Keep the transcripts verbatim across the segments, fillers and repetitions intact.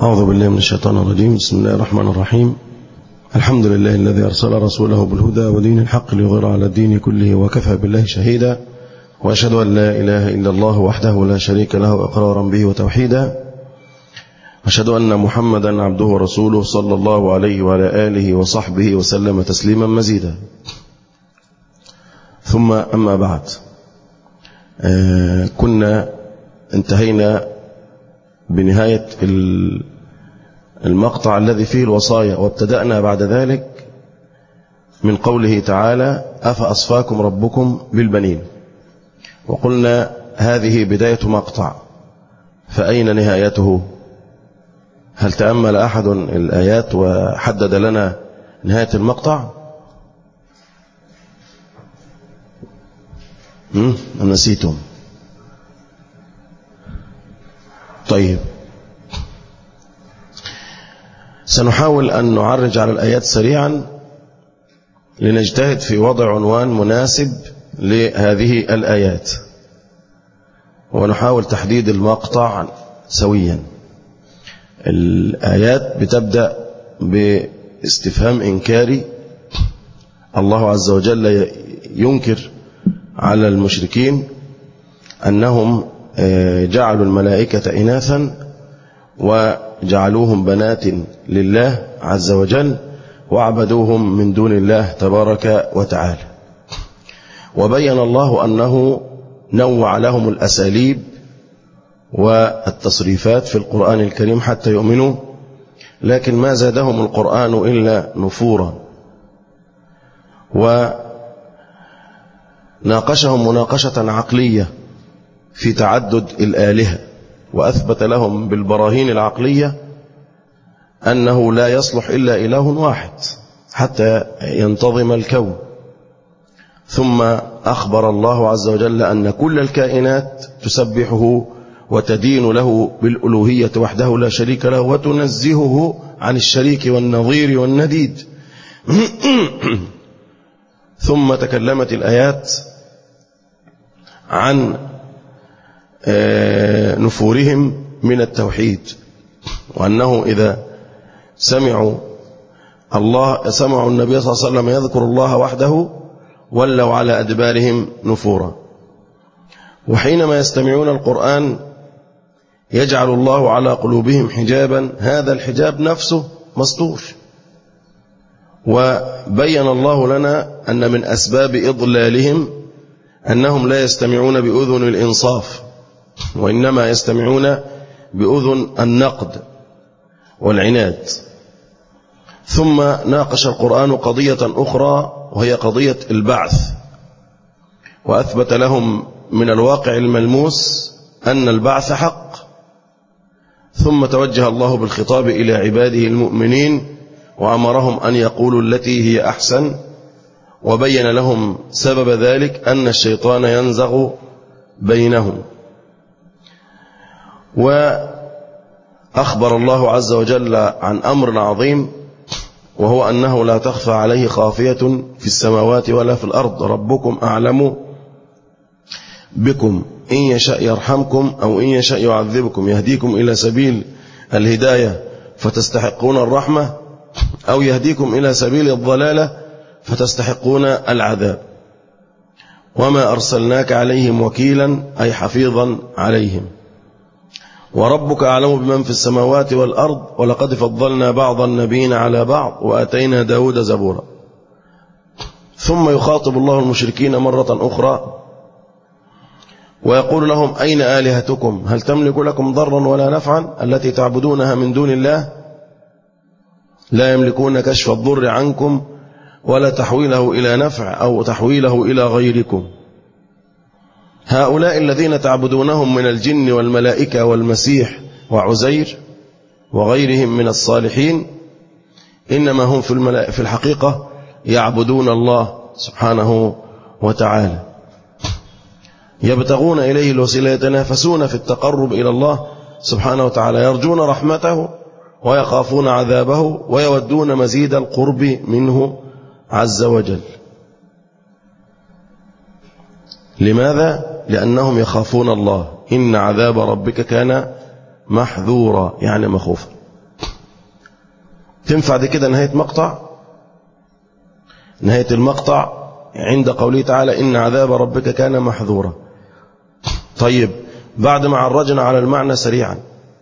أعوذ بالله من الشيطان الرجيم. بسم الله الرحمن الرحيم. الحمد لله الذي أرسل رسوله بالهدى ودين الحق ليظهره على الدين كله وكفى بالله شهيدا، وأشهد أن لا إله إلا الله وحده لا شريك له إقرارا به وتوحيدا، أشهد أن محمدا عبده ورسوله صلى الله عليه وعلى آله وصحبه وسلم تسليما مزيدا. ثم أما بعد، آه كنا انتهينا بنهاية المقطع الذي فيه الوصايا، وابتدأنا بعد ذلك من قوله تعالى: أفأصفاكم ربكم بالبنين. وقلنا هذه بداية مقطع، فأين نهايته؟ هل تأمل أحد الآيات وحدد لنا نهاية المقطع؟ أم نسيتم؟ طيب، سنحاول أن نعرج على الآيات سريعا لنجتهد في وضع عنوان مناسب لهذه الآيات، ونحاول تحديد المقطع سويا. الآيات بتبدأ باستفهام إنكاري. الله عز وجل ينكر على المشركين أنهم جعلوا الملائكة إناثا وجعلوهم بنات لله عز وجل وعبدوهم من دون الله تبارك وتعالى. وبين الله أنه نوع لهم الأساليب والتصريفات في القرآن الكريم حتى يؤمنوا، لكن ما زادهم القرآن إلا نفورا، وناقشهم مناقشة عقلية في تعدد الآلهة، وأثبت لهم بالبراهين العقلية أنه لا يصلح إلا إله واحد حتى ينتظم الكون. ثم أخبر الله عز وجل أن كل الكائنات تسبحه وتدين له بالألوهية وحده لا شريك له، وتنزهه عن الشريك والنظير والنديد. ثم تكلمت الآيات عن نفورهم من التوحيد، وأنه إذا سمعوا الله سمعوا النبي صلى الله عليه وسلم يذكر الله وحده ولوا على أدبارهم نفورا. وحينما يستمعون القرآن يجعل الله على قلوبهم حجابا، هذا الحجاب نفسه مستور. وبين الله لنا أن من أسباب إضلالهم أنهم لا يستمعون بأذن الإنصاف، وإنما يستمعون بأذن النقد والعناد. ثم ناقش القرآن قضية أخرى، وهي قضية البعث، وأثبت لهم من الواقع الملموس أن البعث حق. ثم توجه الله بالخطاب إلى عباده المؤمنين وأمرهم أن يقولوا التي هي أحسن، وبين لهم سبب ذلك أن الشيطان ينزغ بينهم. وأخبر الله عز وجل عن أمر عظيم، وهو أنه لا تخفى عليه خافية في السماوات ولا في الأرض، ربكم أعلم بكم إن يشاء يرحمكم أو إن يشاء يعذبكم، يهديكم إلى سبيل الهداية فتستحقون الرحمة، أو يهديكم إلى سبيل الضلالة فتستحقون العذاب. وما أرسلناك عليهم وكيلا أي حفيظا عليهم، وربك أعلم بمن في السماوات والأرض، ولقد فضلنا بعض النبيين على بعض وأتينا داود زبورا. ثم يخاطب الله المشركين مرة أخرى ويقول لهم: أين آلهتكم؟ هل تملك لكم ضرا ولا نفعا؟ التي تعبدونها من دون الله لا يملكون كشف الضر عنكم ولا تحويله إلى نفع أو تحويله إلى غيركم. هؤلاء الذين تعبدونهم من الجن والملائكة والمسيح وعزير وغيرهم من الصالحين، إنما هم في في الحقيقة يعبدون الله سبحانه وتعالى، يبتغون إليه الوسيلة، يتنافسون في التقرب إلى الله سبحانه وتعالى، يرجون رحمته ويخافون عذابه ويودون مزيد القرب منه عز وجل. لماذا؟ لأنهم يخافون الله. إن عذاب ربك كان محذورا، يعني مخوفا. تنفع دي كده نهاية مقطع؟ نهاية المقطع عند قوله تعالى إن عذاب ربك كان محذورا. طيب بعد ما عرجنا على المعنى سريعا،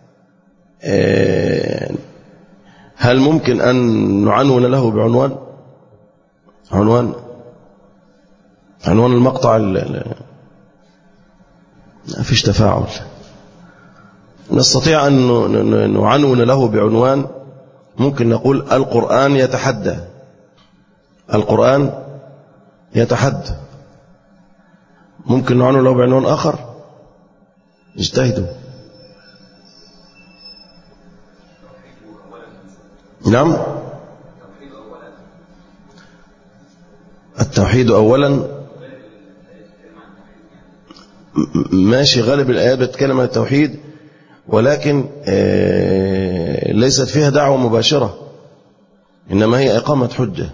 هل ممكن أن نعنون له بعنوان عنوان عنوان المقطع؟ ما فيش تفاعل. نستطيع أن نعنون له بعنوان، ممكن نقول القرآن يتحدى. القرآن يتحدى. ممكن نعنون له بعنوان آخر. اجتهدوا. نعم. التوحيد أولا. ماشي، غالب الآيات بتتكلم عن التوحيد، ولكن ليست فيها دعوة مباشرة، إنما هي إقامة حجة.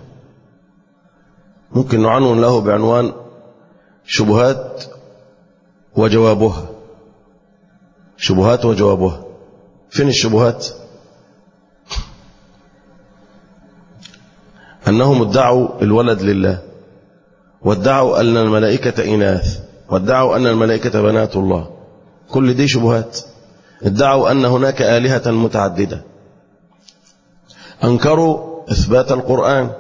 ممكن نعنون له بعنوان شبهات وجوابها. شبهات وجوابها. فين الشبهات؟ أنهم ادعوا الولد لله، وادعوا أن الملائكة إناث، وادعوا أن الملائكة بنات الله. كل دي شبهات. ادعوا أن هناك آلهة متعددة. أنكروا إثبات القرآن،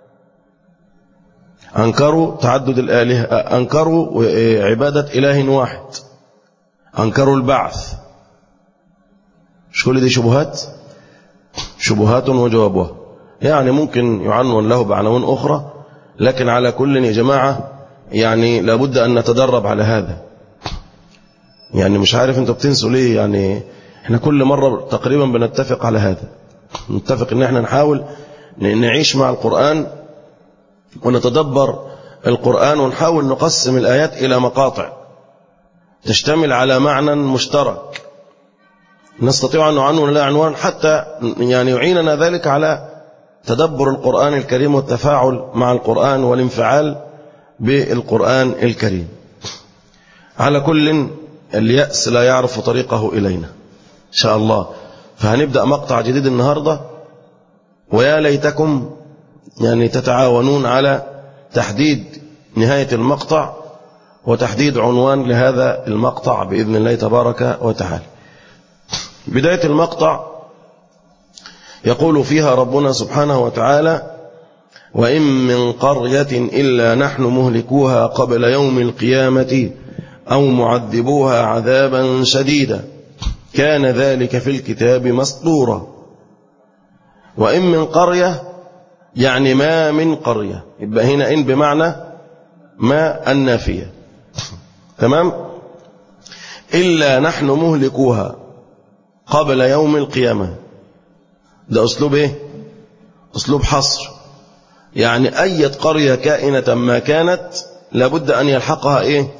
أنكروا تعدد الآلهة، أنكروا عبادة إله واحد، أنكروا البعث. مش كل دي شبهات؟ شبهات وجوابها. يعني ممكن يعنون له بعناوين أخرى، لكن على كل يا جماعة يعني لابد أن نتدرب على هذا. يعني مش عارف انتوا بتنسوا ليه. يعني احنا كل مرة تقريبا بنتفق على هذا، نتفق ان احنا نحاول نعيش مع القرآن ونتدبر القرآن، ونحاول نقسم الآيات إلى مقاطع تشتمل على معنى مشترك نستطيع أن نعنون له عنوان، حتى يعني يعيننا ذلك على تدبر القرآن الكريم والتفاعل مع القرآن والانفعال بالقرآن الكريم. على كل اليأس لا يعرف طريقه إلينا إن شاء الله. فهنبدأ مقطع جديد النهاردة، ويا ليتكم يعني تتعاونون على تحديد نهاية المقطع وتحديد عنوان لهذا المقطع بإذن الله تبارك وتعالى. بداية المقطع يقول فيها ربنا سبحانه وتعالى: وإن من قرية إلا نحن مهلكوها قبل يوم القيامة أو معذبوها عذابا شديدا كان ذلك في الكتاب مسطورا. وإن من قرية يعني ما من قرية، يبقى هنا إن بمعنى ما النافية. تمام. إلا نحن مهلكوها قبل يوم القيامة، ده أسلوب إيه؟ أسلوب حصر. يعني أي قرية كائنة ما كانت لابد أن يلحقها إيه؟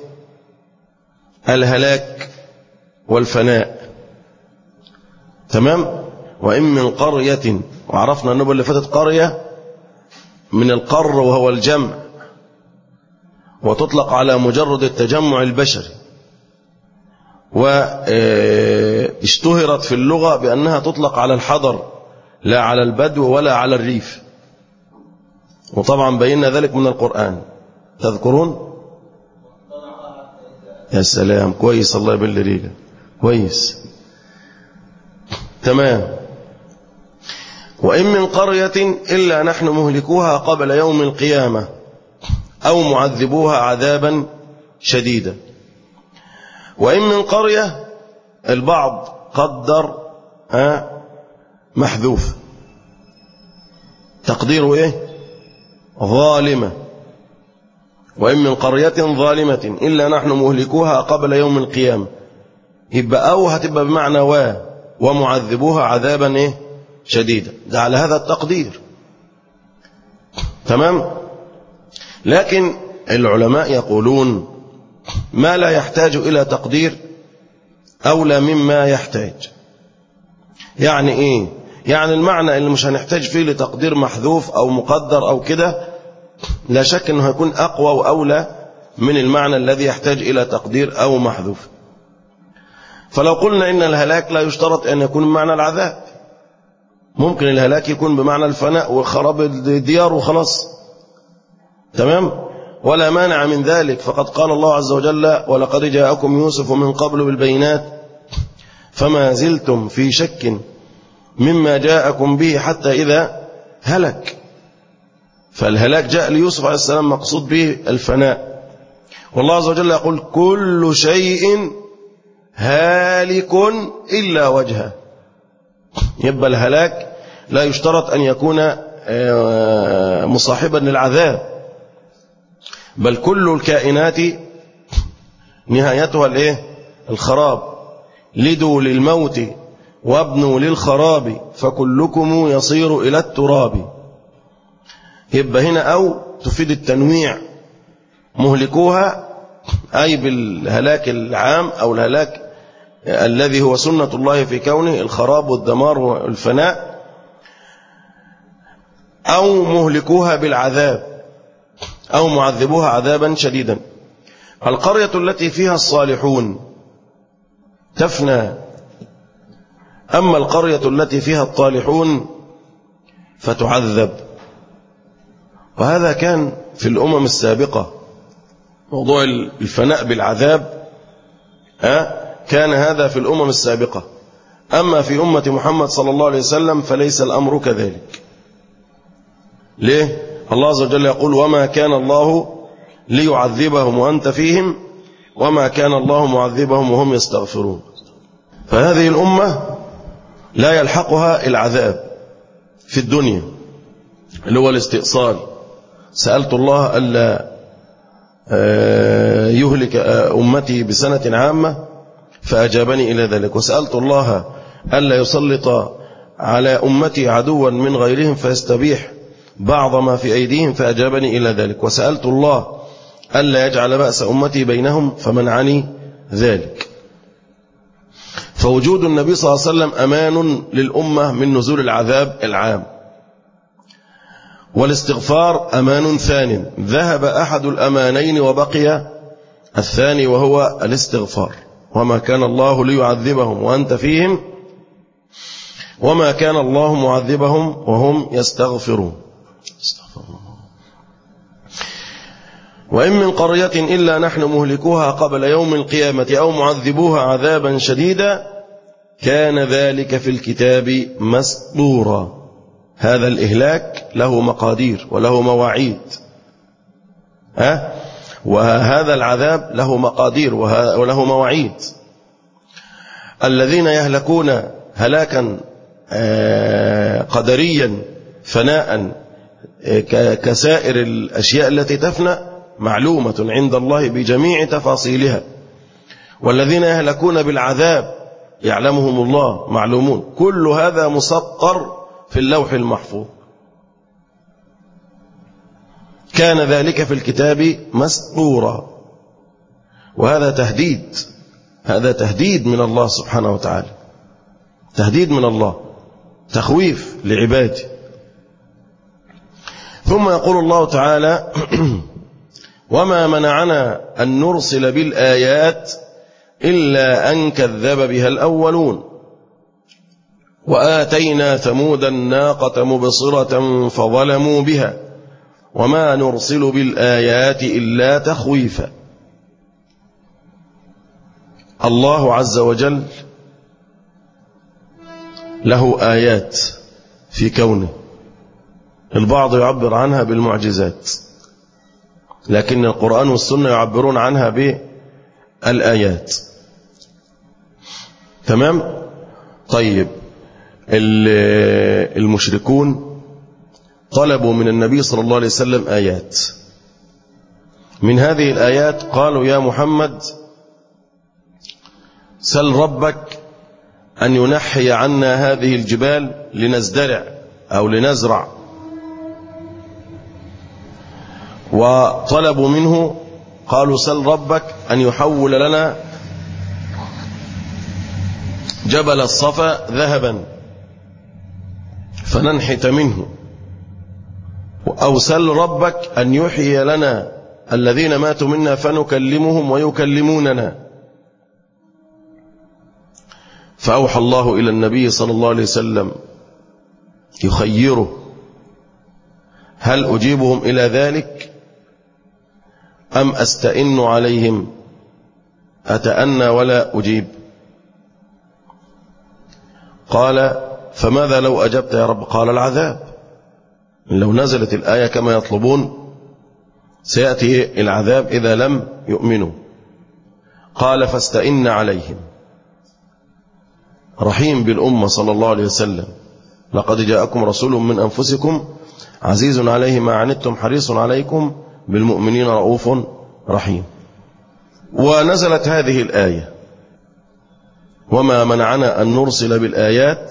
الهلاك والفناء. تمام. وإن من قرية، وعرفنا النبوة اللي فاتت قرية من القر وهو الجمع، وتطلق على مجرد التجمع البشري، واشتهرت في اللغة بأنها تطلق على الحضر لا على البدو ولا على الريف. وطبعا بينا ذلك من القرآن. تذكرون؟ يا سلام، كويس، الله يبل ريقك، كويس. تمام. وإن من قرية إلا نحن مهلكوها قبل يوم القيامة أو معذبوها عذابا شديدا. وإن من قرية البعض قدر محذوف، تقديره إيه؟ ظالمة. وإن من قرية ظالمة إلا نحن مهلكوها قبل يوم القيامة، يبقى أو هتبقى بمعنى و ومعذبوها عذابا إيه؟ شديدا. ده على هذا التقدير. تمام. لكن العلماء يقولون ما لا يحتاج إلى تقدير أولى مما يحتاج. يعني إيه؟ يعني المعنى اللي مش هنحتاج فيه لتقدير محذوف أو مقدر أو كده، لا شك أنه هيكون أقوى وأولى من المعنى الذي يحتاج إلى تقدير أو محذوف. فلو قلنا إن الهلاك لا يشترط أن يكون معنى العذاب، ممكن الهلاك يكون بمعنى الفناء وخراب الديار وخلاص، تمام؟ ولا مانع من ذلك، فقد قال الله عز وجل: ولقد جاءكم يوسف من قبل بالبينات فما زلتم في شك مما جاءكم به حتى إذا هلك. فالهلاك جاء ليوسف عليه السلام مقصود به الفناء. والله عز وجل يقول: كل شيء هالك إلا وجهه. يبقى الهلاك لا يشترط أن يكون مصاحبا للعذاب، بل كل الكائنات نهايتها الايه؟ الخراب. لدوا للموت وابنوا للخراب فكلكم يصير إلى التراب. يبقى هنا أو تفيد التنويع، مهلكوها أي بالهلاك العام أو الهلاك الذي هو سنة الله في كونه، الخراب والدمار والفناء، أو مهلكوها بالعذاب أو معذبوها عذابا شديدا. القرية التي فيها الصالحون تفنى، أما القرية التي فيها الطالحون فتعذب. وهذا كان في الأمم السابقة، موضوع الفناء بالعذاب كان هذا في الأمم السابقة. أما في أمة محمد صلى الله عليه وسلم فليس الأمر كذلك. ليه؟ الله عز وجل يقول: وما كان الله ليعذبهم وأنت فيهم وما كان الله معذبهم وهم يستغفرون. فهذه الأمة لا يلحقها العذاب في الدنيا اللي هو الاستئصال. سألت الله ألا يهلك أمتي بسنة عامة فأجابني إلى ذلك، وسألت الله ألا يسلط على أمتي عدوا من غيرهم فيستبيح بعض ما في أيديهم فأجابني إلى ذلك، وسألت الله ألا يجعل بأس أمتي بينهم فمنعني ذلك. فوجود النبي صلى الله عليه وسلم أمان للأمة من نزول العذاب العام. والاستغفار أمان ثاني، ذهب أحد الأمانين وبقي الثاني وهو الاستغفار. وما كان الله ليعذبهم وأنت فيهم وما كان الله معذبهم وهم يستغفرون. استغفر الله. وإن من قرية إلا نحن مهلكوها قبل يوم القيامة أو معذبوها عذابا شديدا كان ذلك في الكتاب مسطورا. هذا الإهلاك له مقادير وله مواعيد، ها؟ وهذا العذاب له مقادير وله مواعيد. الذين يهلكون هلاكا قدريا فناء كسائر الأشياء التي تفنى معلومة عند الله بجميع تفاصيلها، والذين يهلكون بالعذاب يعلمهم الله معلومون. كل هذا مسطر في اللوح المحفوظ. كان ذلك في الكتاب مسطورا. وهذا تهديد، هذا تهديد من الله سبحانه وتعالى، تهديد من الله، تخويف لعباده. ثم يقول الله تعالى: وما منعنا أن نرسل بالآيات إلا أن كذب بها الأولون وآتينا ثمود الناقة مبصرة فظلموا بها وما نرسل بالآيات إلا تخويفا. الله عز وجل له آيات في كونه، البعض يعبر عنها بالمعجزات، لكن القرآن والسنة يعبرون عنها بالآيات. تمام؟ طيب، المشركون طلبوا من النبي صلى الله عليه وسلم آيات. من هذه الآيات قالوا: يا محمد سل ربك أن ينحي عنا هذه الجبال لنزدرع أو لنزرع. وطلبوا منه، قالوا: سل ربك أن يحول لنا جبل الصفا ذهبا فننحت منه، أو سل ربك أن يحيي لنا الذين ماتوا منا فنكلمهم ويكلموننا. فأوحى الله إلى النبي صلى الله عليه وسلم يخيره هل أجيبهم إلى ذلك أم أستئن عليهم أتأنى ولا أجيب؟ قال فماذا لو أجبت يا رب؟ قال العذاب. لو نزلت الآية كما يطلبون سيأتي العذاب إذا لم يؤمنوا. قال فاستئن عليهم. رحيم بالأمة صلى الله عليه وسلم. لقد جاءكم رسول من أنفسكم عزيز عليه ما عنتم حريص عليكم بالمؤمنين رؤوف رحيم. ونزلت هذه الآية وما منعنا أن نرسل بالآيات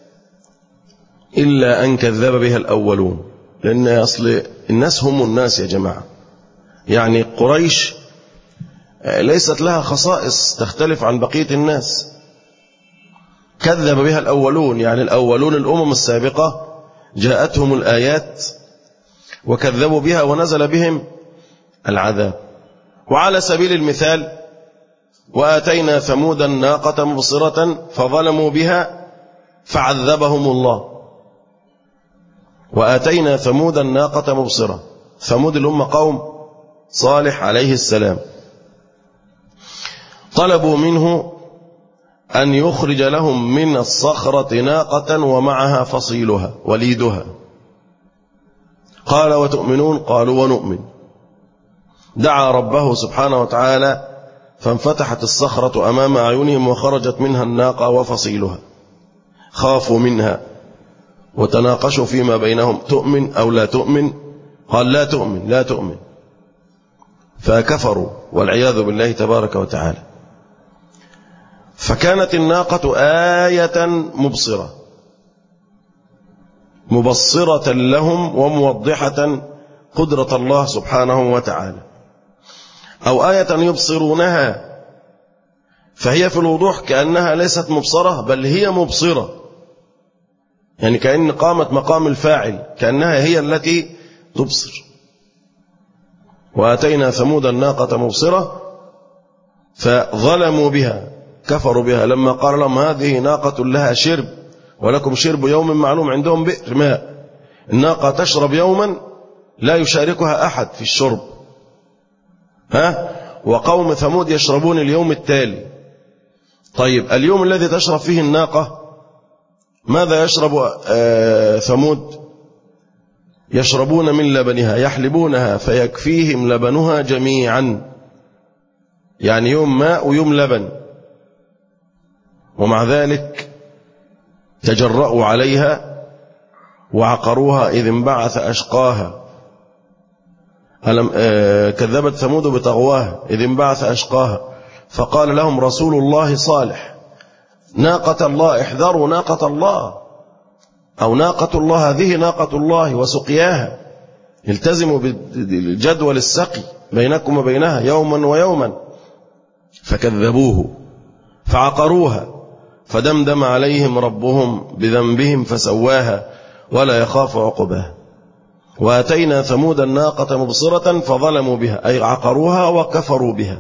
إلا أن كذب بها الأولون. لأن أصل الناس هم الناس يا جماعة. يعني قريش ليست لها خصائص تختلف عن بقية الناس. كذب بها الأولون، يعني الأولون الأمم السابقة جاءتهم الآيات وكذبوا بها ونزل بهم العذاب. وعلى سبيل المثال وآتينا ثمود الناقة مبصرة فظلموا بها فعذبهم الله. وآتينا ثمود الناقة مبصرة. ثمود الأمة قوم صالح عليه السلام، طلبوا منه أن يخرج لهم من الصخرة ناقة ومعها فصيلها وليدها. قال وتؤمنون؟ قالوا ونؤمن. دعا ربه سبحانه وتعالى فانفتحت الصخرة أمام أعينهم وخرجت منها الناقة وفصيلها. خافوا منها وتناقشوا فيما بينهم تؤمن أو لا تؤمن؟ قال لا تؤمن لا تؤمن، فكفروا والعياذ بالله تبارك وتعالى. فكانت الناقة آية مبصرة مبصرة لهم وموضحة قدرة الله سبحانه وتعالى، أو آية يبصرونها فهي في الوضوح كأنها ليست مبصرة بل هي مبصرة، يعني كأن قامت مقام الفاعل كأنها هي التي تبصر. وآتينا ثمود الناقة مبصرة فظلموا بها كفروا بها لما قال لهم هذه ناقة لها شرب ولكم شرب يوم معلوم. عندهم بئر ماء، الناقة تشرب يوما لا يشاركها أحد في الشرب، ها؟ وقوم ثمود يشربون اليوم التالي. طيب اليوم الذي تشرب فيه الناقة ماذا يشرب آه ثمود؟ يشربون من لبنها يحلبونها فيكفيهم لبنها جميعا، يعني يوم ماء ويوم لبن. ومع ذلك تجرأوا عليها وعقروها إذ انبعث أشقاها. ألم آه كذبت ثمود بطغواها إذ انبعث أشقاها فقال لهم رسول الله صالح ناقة الله احذروا ناقة الله، أو ناقة الله هذه ناقة الله وسقياها، التزموا بالجدول السقي بينكم وبينها يوما ويوما. فكذبوه فعقروها فدمدم عليهم ربهم بذنبهم فسواها ولا يخاف عقباها. وآتينا ثمود الناقة مبصرة فظلموا بها أي عقروها وكفروا بها.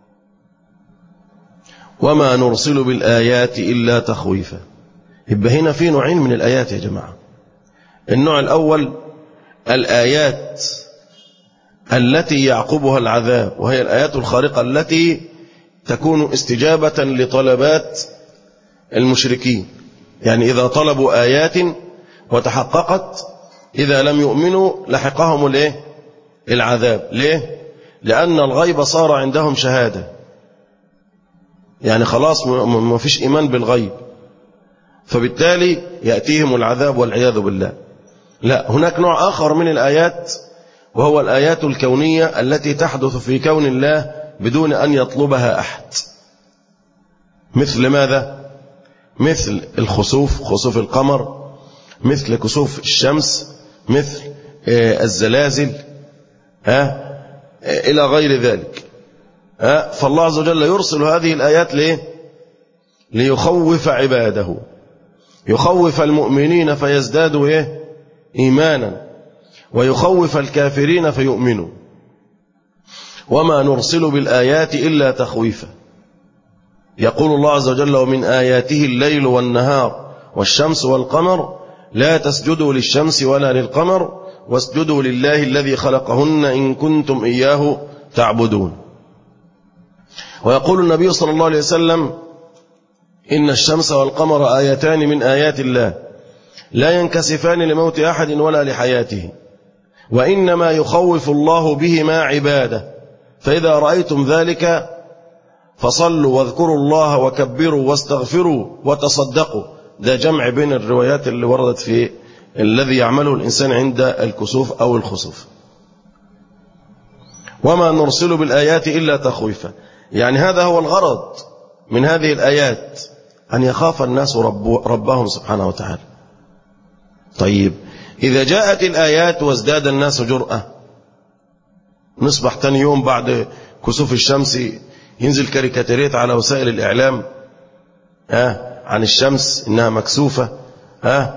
وما نرسل بالآيات إلا تخويفا. يبقى هنا في نوعين من الآيات يا جماعة. النوع الأول الآيات التي يعقبها العذاب، وهي الآيات الخارقة التي تكون استجابة لطلبات المشركين. يعني إذا طلبوا آيات وتحققت إذا لم يؤمنوا لحقهم الايه؟ العذاب. ليه؟ لأن الغيب صار عندهم شهادة، يعني خلاص ما فيش إيمان بالغيب، فبالتالي يأتيهم العذاب والعياذ بالله. لا، هناك نوع آخر من الآيات وهو الآيات الكونية التي تحدث في كون الله بدون أن يطلبها أحد. مثل ماذا؟ مثل الخسوف، خسوف القمر، مثل كسوف الشمس، مثل الزلازل، ها إلى غير ذلك. ها فالله عز وجل يرسل هذه الآيات ليه؟ ليخوف عباده، يخوف المؤمنين فيزدادوا إيه؟ إيمانا، ويخوف الكافرين فيؤمنوا. وما نرسل بالآيات إلا تخويفا. يقول الله عز وجل ومن آياته الليل والنهار والشمس والقمر لا تسجدوا للشمس ولا للقمر واسجدوا لله الذي خلقهن إن كنتم إياه تعبدون. ويقول النبي صلى الله عليه وسلم إن الشمس والقمر آيتان من آيات الله لا ينكسفان لموت أحد ولا لحياته وإنما يخوف الله بهما عباده فإذا رأيتم ذلك فصلوا واذكروا الله وكبروا واستغفروا وتصدقوا. ده جمع بين الروايات اللي وردت في الذي يعمله الإنسان عند الكسوف أو الخسوف. وما نرسل بالآيات إلا تخويفا، يعني هذا هو الغرض من هذه الآيات، أن يخاف الناس رب ربهم سبحانه وتعالى. طيب إذا جاءت الآيات وازداد الناس جرأة، نصبح تاني يوم بعد كسوف الشمس ينزل كاريكاتيريت على وسائل الإعلام ها عن الشمس إنها مكسوفة، ها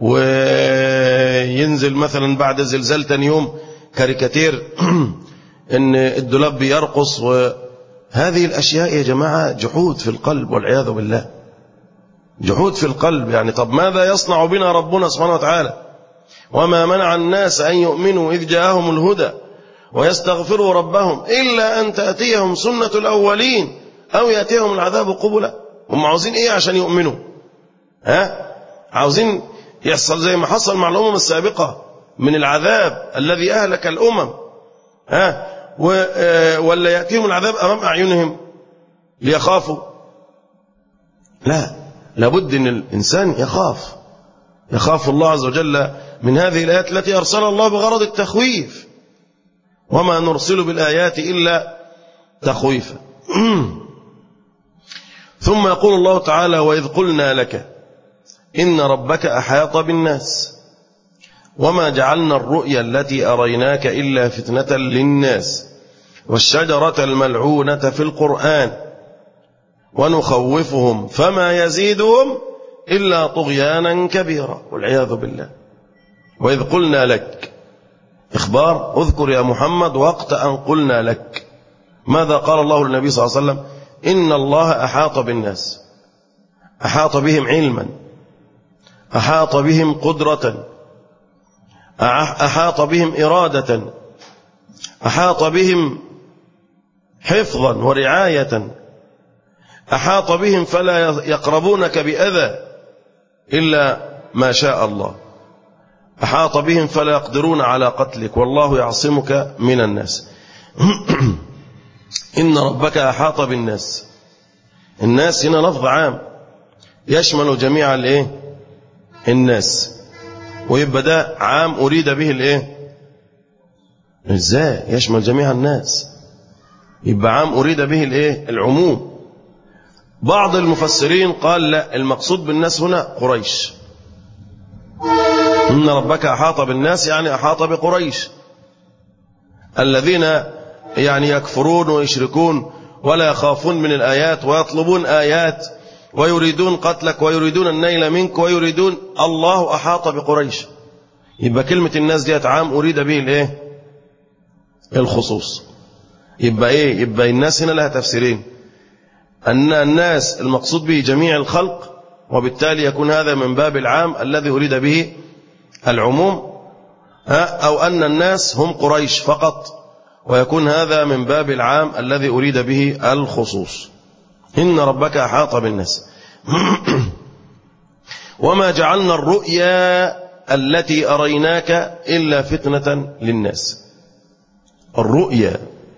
وينزل مثلا بعد زلزال تاني يوم كاريكاتير إن الدولاب بيرقص. وهذه الأشياء يا جماعة جحود في القلب والعياذ بالله، جحود في القلب. يعني طب ماذا يصنع بنا ربنا سبحانه وتعالى؟ وما منع الناس أن يؤمنوا إذ جاءهم الهدى ويستغفروا ربهم إلا أن تأتيهم سنة الأولين أو يأتيهم العذاب قبلا. هم عاوزين إيه عشان يؤمنوا؟ ها؟ عاوزين يحصل زي ما حصل مع الأمم السابقة من العذاب الذي أهلك الأمم، ها؟ ولا يأتيهم العذاب أمام أعينهم ليخافوا؟ لا، لابد أن الإنسان يخاف يخاف الله عز وجل من هذه الآيات التي أرسل الله بغرض التخويف. وما نرسل بالآيات إلا تخويفا. ثم يقول الله تعالى وإذ قلنا لك إن ربك أحاط بالناس وما جعلنا الرؤيا التي أريناك إلا فتنة للناس والشجرة الملعونة في القرآن ونخوفهم فما يزيدهم إلا طغيانا كبيرا والعياذ بالله. وإذ قلنا لك إخبار، اذكر يا محمد وقت أن قلنا لك. ماذا قال الله للنبي صلى الله عليه وسلم؟ إن الله أحاط بالناس، أحاط بهم علما، أحاط بهم قدرة، أحاط بهم إرادة، أحاط بهم حفظا ورعاية، أحاط بهم فلا يقربونك بأذى إلا ما شاء الله، أحاط بهم فلا يقدرون على قتلك والله يعصمك من الناس. إن ربك أحاط بالناس. الناس هنا لفظ عام يشمل جميع الايه الناس، ويبقى ده عام أريد به الايه ازاي يشمل جميع الناس؟ يبقى عام أريد به الايه العموم. بعض المفسرين قال لا، المقصود بالناس هنا قريش. إن ربك أحاط بالناس يعني أحاط بقريش الذين يعني يكفرون ويشركون ولا يخافون من الآيات ويطلبون آيات ويريدون قتلك ويريدون النيل منك ويريدون. الله أحاط بقريش. يبقى كلمة الناس ديت عام أريد به الايه الخصوص. يبقى ايه؟ يبقى الناس هنا لها تفسيرين، أن الناس المقصود به جميع الخلق وبالتالي يكون هذا من باب العام الذي أريد به العموم، أو أن الناس هم قريش فقط ويكون هذا من باب العام الذي أريد به الخصوص. إن ربك أحاط بالناس. وما جعلنا الرؤيا التي أريناك إلا فتنة للناس. الرؤيا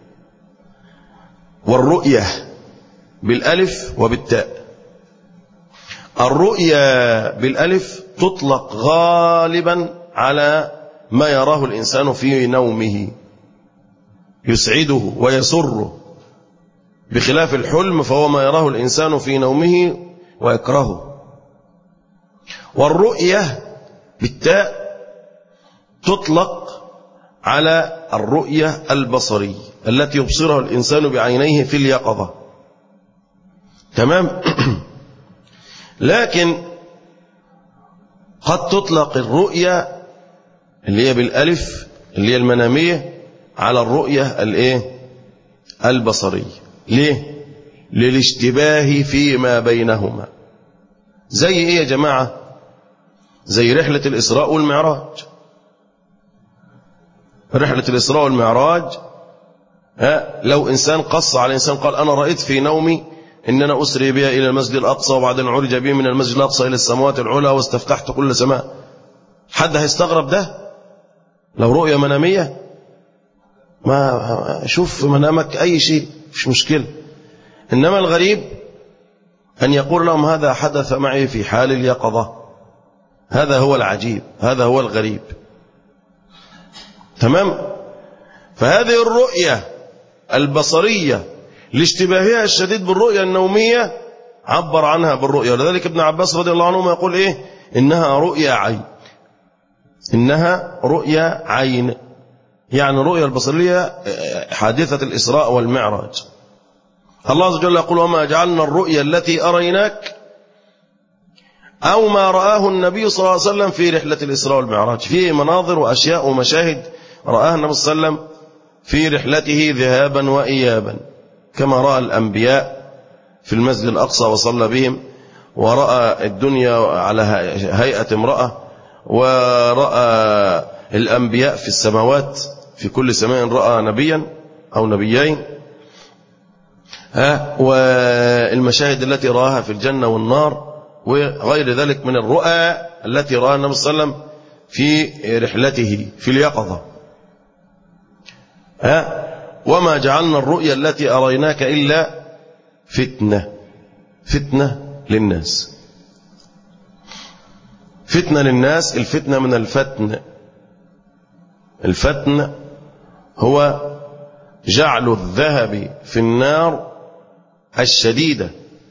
والرؤية بالألف وبالتاء. الرؤيا بالألف تطلق غالبا على ما يراه الإنسان في نومه يسعده ويسره، بخلاف الحلم فهو ما يراه الإنسان في نومه ويكرهه. والرؤية بالتاء تطلق على الرؤية البصرية التي يبصرها الإنسان بعينيه في اليقظة. تمام. لكن قد تطلق الرؤية اللي هي بالألف اللي هي المنامية على الرؤية الايه البصرية. ليه؟ للاشتباه فيما بينهما. زي ايه يا جماعة؟ زي رحلة الإسراء والمعراج. رحلة الإسراء والمعراج ها لو إنسان قص على إنسان قال أنا رأيت في نومي إن أنا أسري بها إلى المسجد الأقصى وبعدين عرج بي من المسجد الأقصى إلى السماوات العلى واستفتحت كل سماء، حد هيستغرب ده لو رؤية منامية؟ ما شوف في منامك أي شيء مش مشكلة. إنما الغريب أن يقول لهم هذا حدث معي في حال اليقظة. هذا هو العجيب، هذا هو الغريب. تمام. فهذه الرؤية البصرية لاشتباهها الشديد بالرؤية النومية عبر عنها بالرؤية. ولذلك ابن عباس رضي الله عنهما يقول إيه؟ إنها رؤيا عين، إنها رؤيا عين، يعني الرؤيا البصرية حادثة الإسراء والمعراج. الله عز وجل يقول وما جعلنا الرؤيا التي أريناك أو ما رآه النبي صلى الله عليه وسلم في رحلة الإسراء والمعراج. فيه مناظر وأشياء ومشاهد رآها النبي صلى الله عليه وسلم في رحلته ذهابا وإيابا، كما رأى الأنبياء في المسجد الأقصى وصلى بهم، ورأى الدنيا على هيئة امرأة، ورأى الأنبياء في السماوات في كل سماء رأى نبيا أو نبيين، ها والمشاهد التي رآها في الجنة والنار وغير ذلك من الرؤى التي رأى النبي صلى الله عليه وسلم في رحلته في اليقظة. ها وما جعلنا الرؤيا التي أريناك إلا فتنة، فتنة للناس، فتنة للناس. الفتنة من الفتن، الفتن هو جعل الذهب في النار الشديدة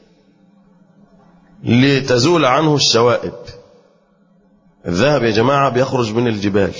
لتزول عنه الشوائب. الذهب يا جماعة بيخرج من الجبال،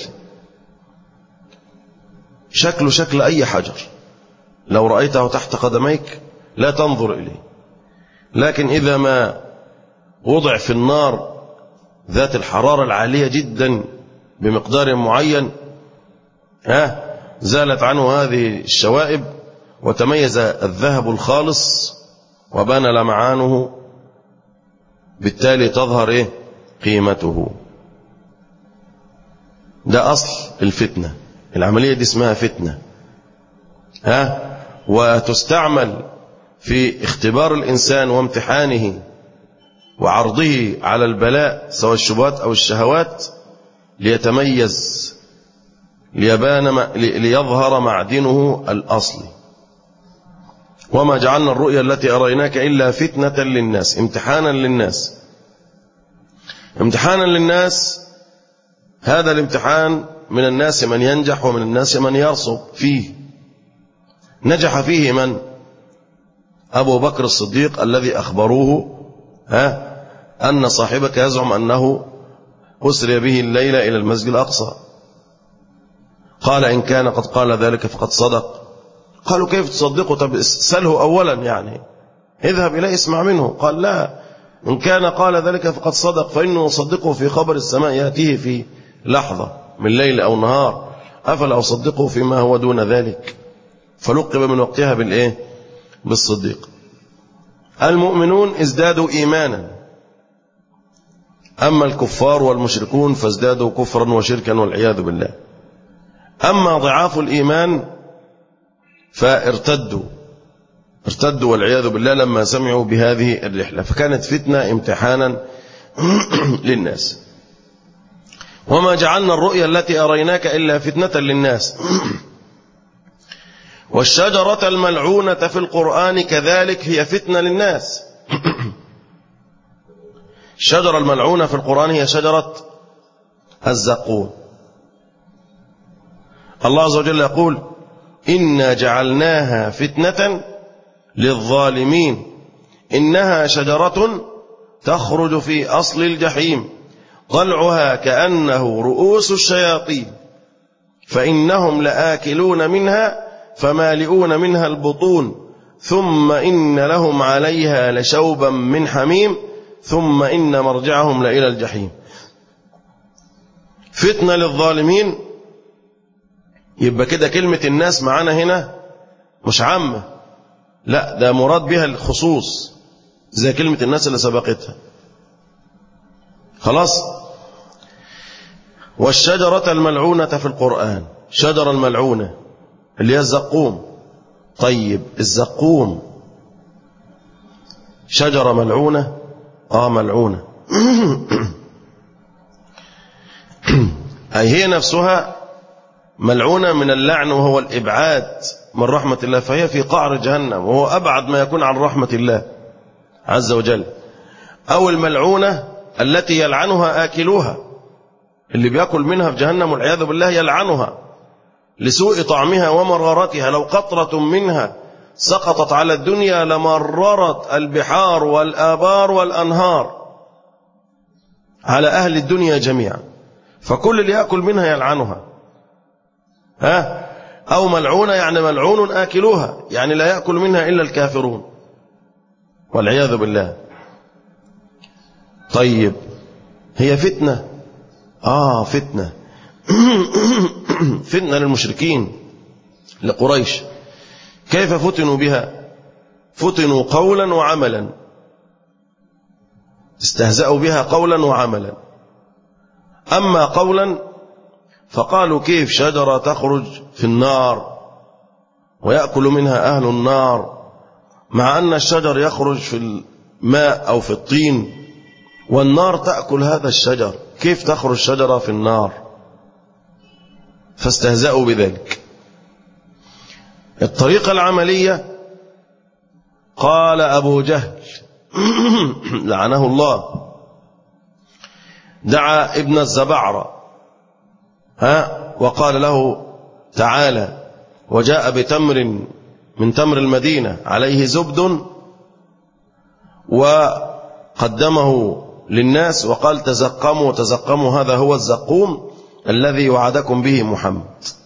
شكله شكل أي حجر، لو رأيته تحت قدميك لا تنظر إليه، لكن إذا ما وضع في النار ذات الحرارة العالية جدا بمقدار معين ها زالت عنه هذه الشوائب وتميز الذهب الخالص وبان لمعانه، بالتالي تظهر إيه؟ قيمته. ده أصل الفتنة، العملية دي اسمها فتنة، ها وتستعمل في اختبار الإنسان وامتحانه وعرضه على البلاء سواء الشبهات أو الشهوات ليتميز، ليبان ليظهر معدنه الأصلي. وما جعلنا الرؤيا التي أريناك إلا فتنة للناس، امتحانا للناس، امتحانا للناس. هذا الامتحان من الناس من ينجح ومن الناس من يرسب فيه. نجح فيه من؟ أبو بكر الصديق الذي أخبروه ها أن صاحبك يزعم أنه أسري به الليلة إلى المسجد الأقصى. قال إن كان قد قال ذلك فقد صدق. قالوا كيف تصدقه؟ طب سله أولا، يعني اذهب إليه اسمع منه. قال لا، إن كان قال ذلك فقد صدق، فإنه أصدقه في خبر السماء يأتيه في لحظة من ليل أو نهار، أفلا أصدقه فيما هو دون ذلك؟ فلقب من وقتها بالإيه؟ بالصديق. المؤمنون ازدادوا إيمانا، أما الكفار والمشركون فازدادوا كفرا وشركا والعياذ بالله. أما ضعاف الإيمان فارتدوا، ارتدوا والعياذ بالله لما سمعوا بهذه الرحلة، فكانت فتنة امتحانا للناس. وما جعلنا الرؤيا التي أريناك إلا فتنة للناس. والشجرة الملعونة في القرآن كذلك هي فتنة للناس. الشجرة الملعونة في القرآن هي شجرة الزقوم. الله عز وجل يقول إنا جعلناها فتنة للظالمين إنها شجرة تخرج في أصل الجحيم طلعها كأنه رؤوس الشياطين فإنهم لآكلون منها فمالئون منها البطون ثم إن لهم عليها لشوبا من حميم ثم إن مرجعهم لإلى الجحيم. فتنة للظالمين، يبقى كده كلمة الناس معانا هنا مش عامة، لا ده مراد بها الخصوص زي كلمة الناس اللي سبقتها. خلاص والشجرة الملعونة في القرآن، شجرة الملعونة اللي هي الزقوم. طيب الزقوم شجرة ملعونة؟ آه ملعونة. أي هي نفسها ملعونة من اللعن، وهو الإبعاد من رحمة الله، فهي في قعر جهنم، وهو أبعد ما يكون عن رحمة الله عز وجل. أو الملعونة التي يلعنها آكلوها، اللي بيأكل منها في جهنم والعياذ بالله يلعنها لسوء طعمها ومرارتها. لو قطرة منها سقطت على الدنيا لمررت البحار والآبار والأنهار على أهل الدنيا جميعا، فكل اللي يأكل منها يلعنها. ها؟ أو ملعونة يعني ملعون آكلوها، يعني لا يأكل منها إلا الكافرون والعياذ بالله. طيب هي فتنة؟ آه فتنة. فتنة للمشركين لقريش. كيف فتنوا بها؟ فتنوا قولا وعملا، استهزأوا بها قولا وعملا. أما قولا فقالوا كيف شجرة تخرج في النار ويأكل منها أهل النار، مع أن الشجر يخرج في الماء أو في الطين والنار تأكل هذا الشجر، كيف تخرج شجرة في النار؟ فاستهزأوا بذلك. الطريقة العملية قال أبو جهل لعنه الله، دعا ابن الزبعرة ها وقال له تعالى، وجاء بتمر من تمر المدينة عليه زبد وقدمه للناس وقال تزقموا تزقموا، هذا هو الزقوم الذي وعدكم به محمد.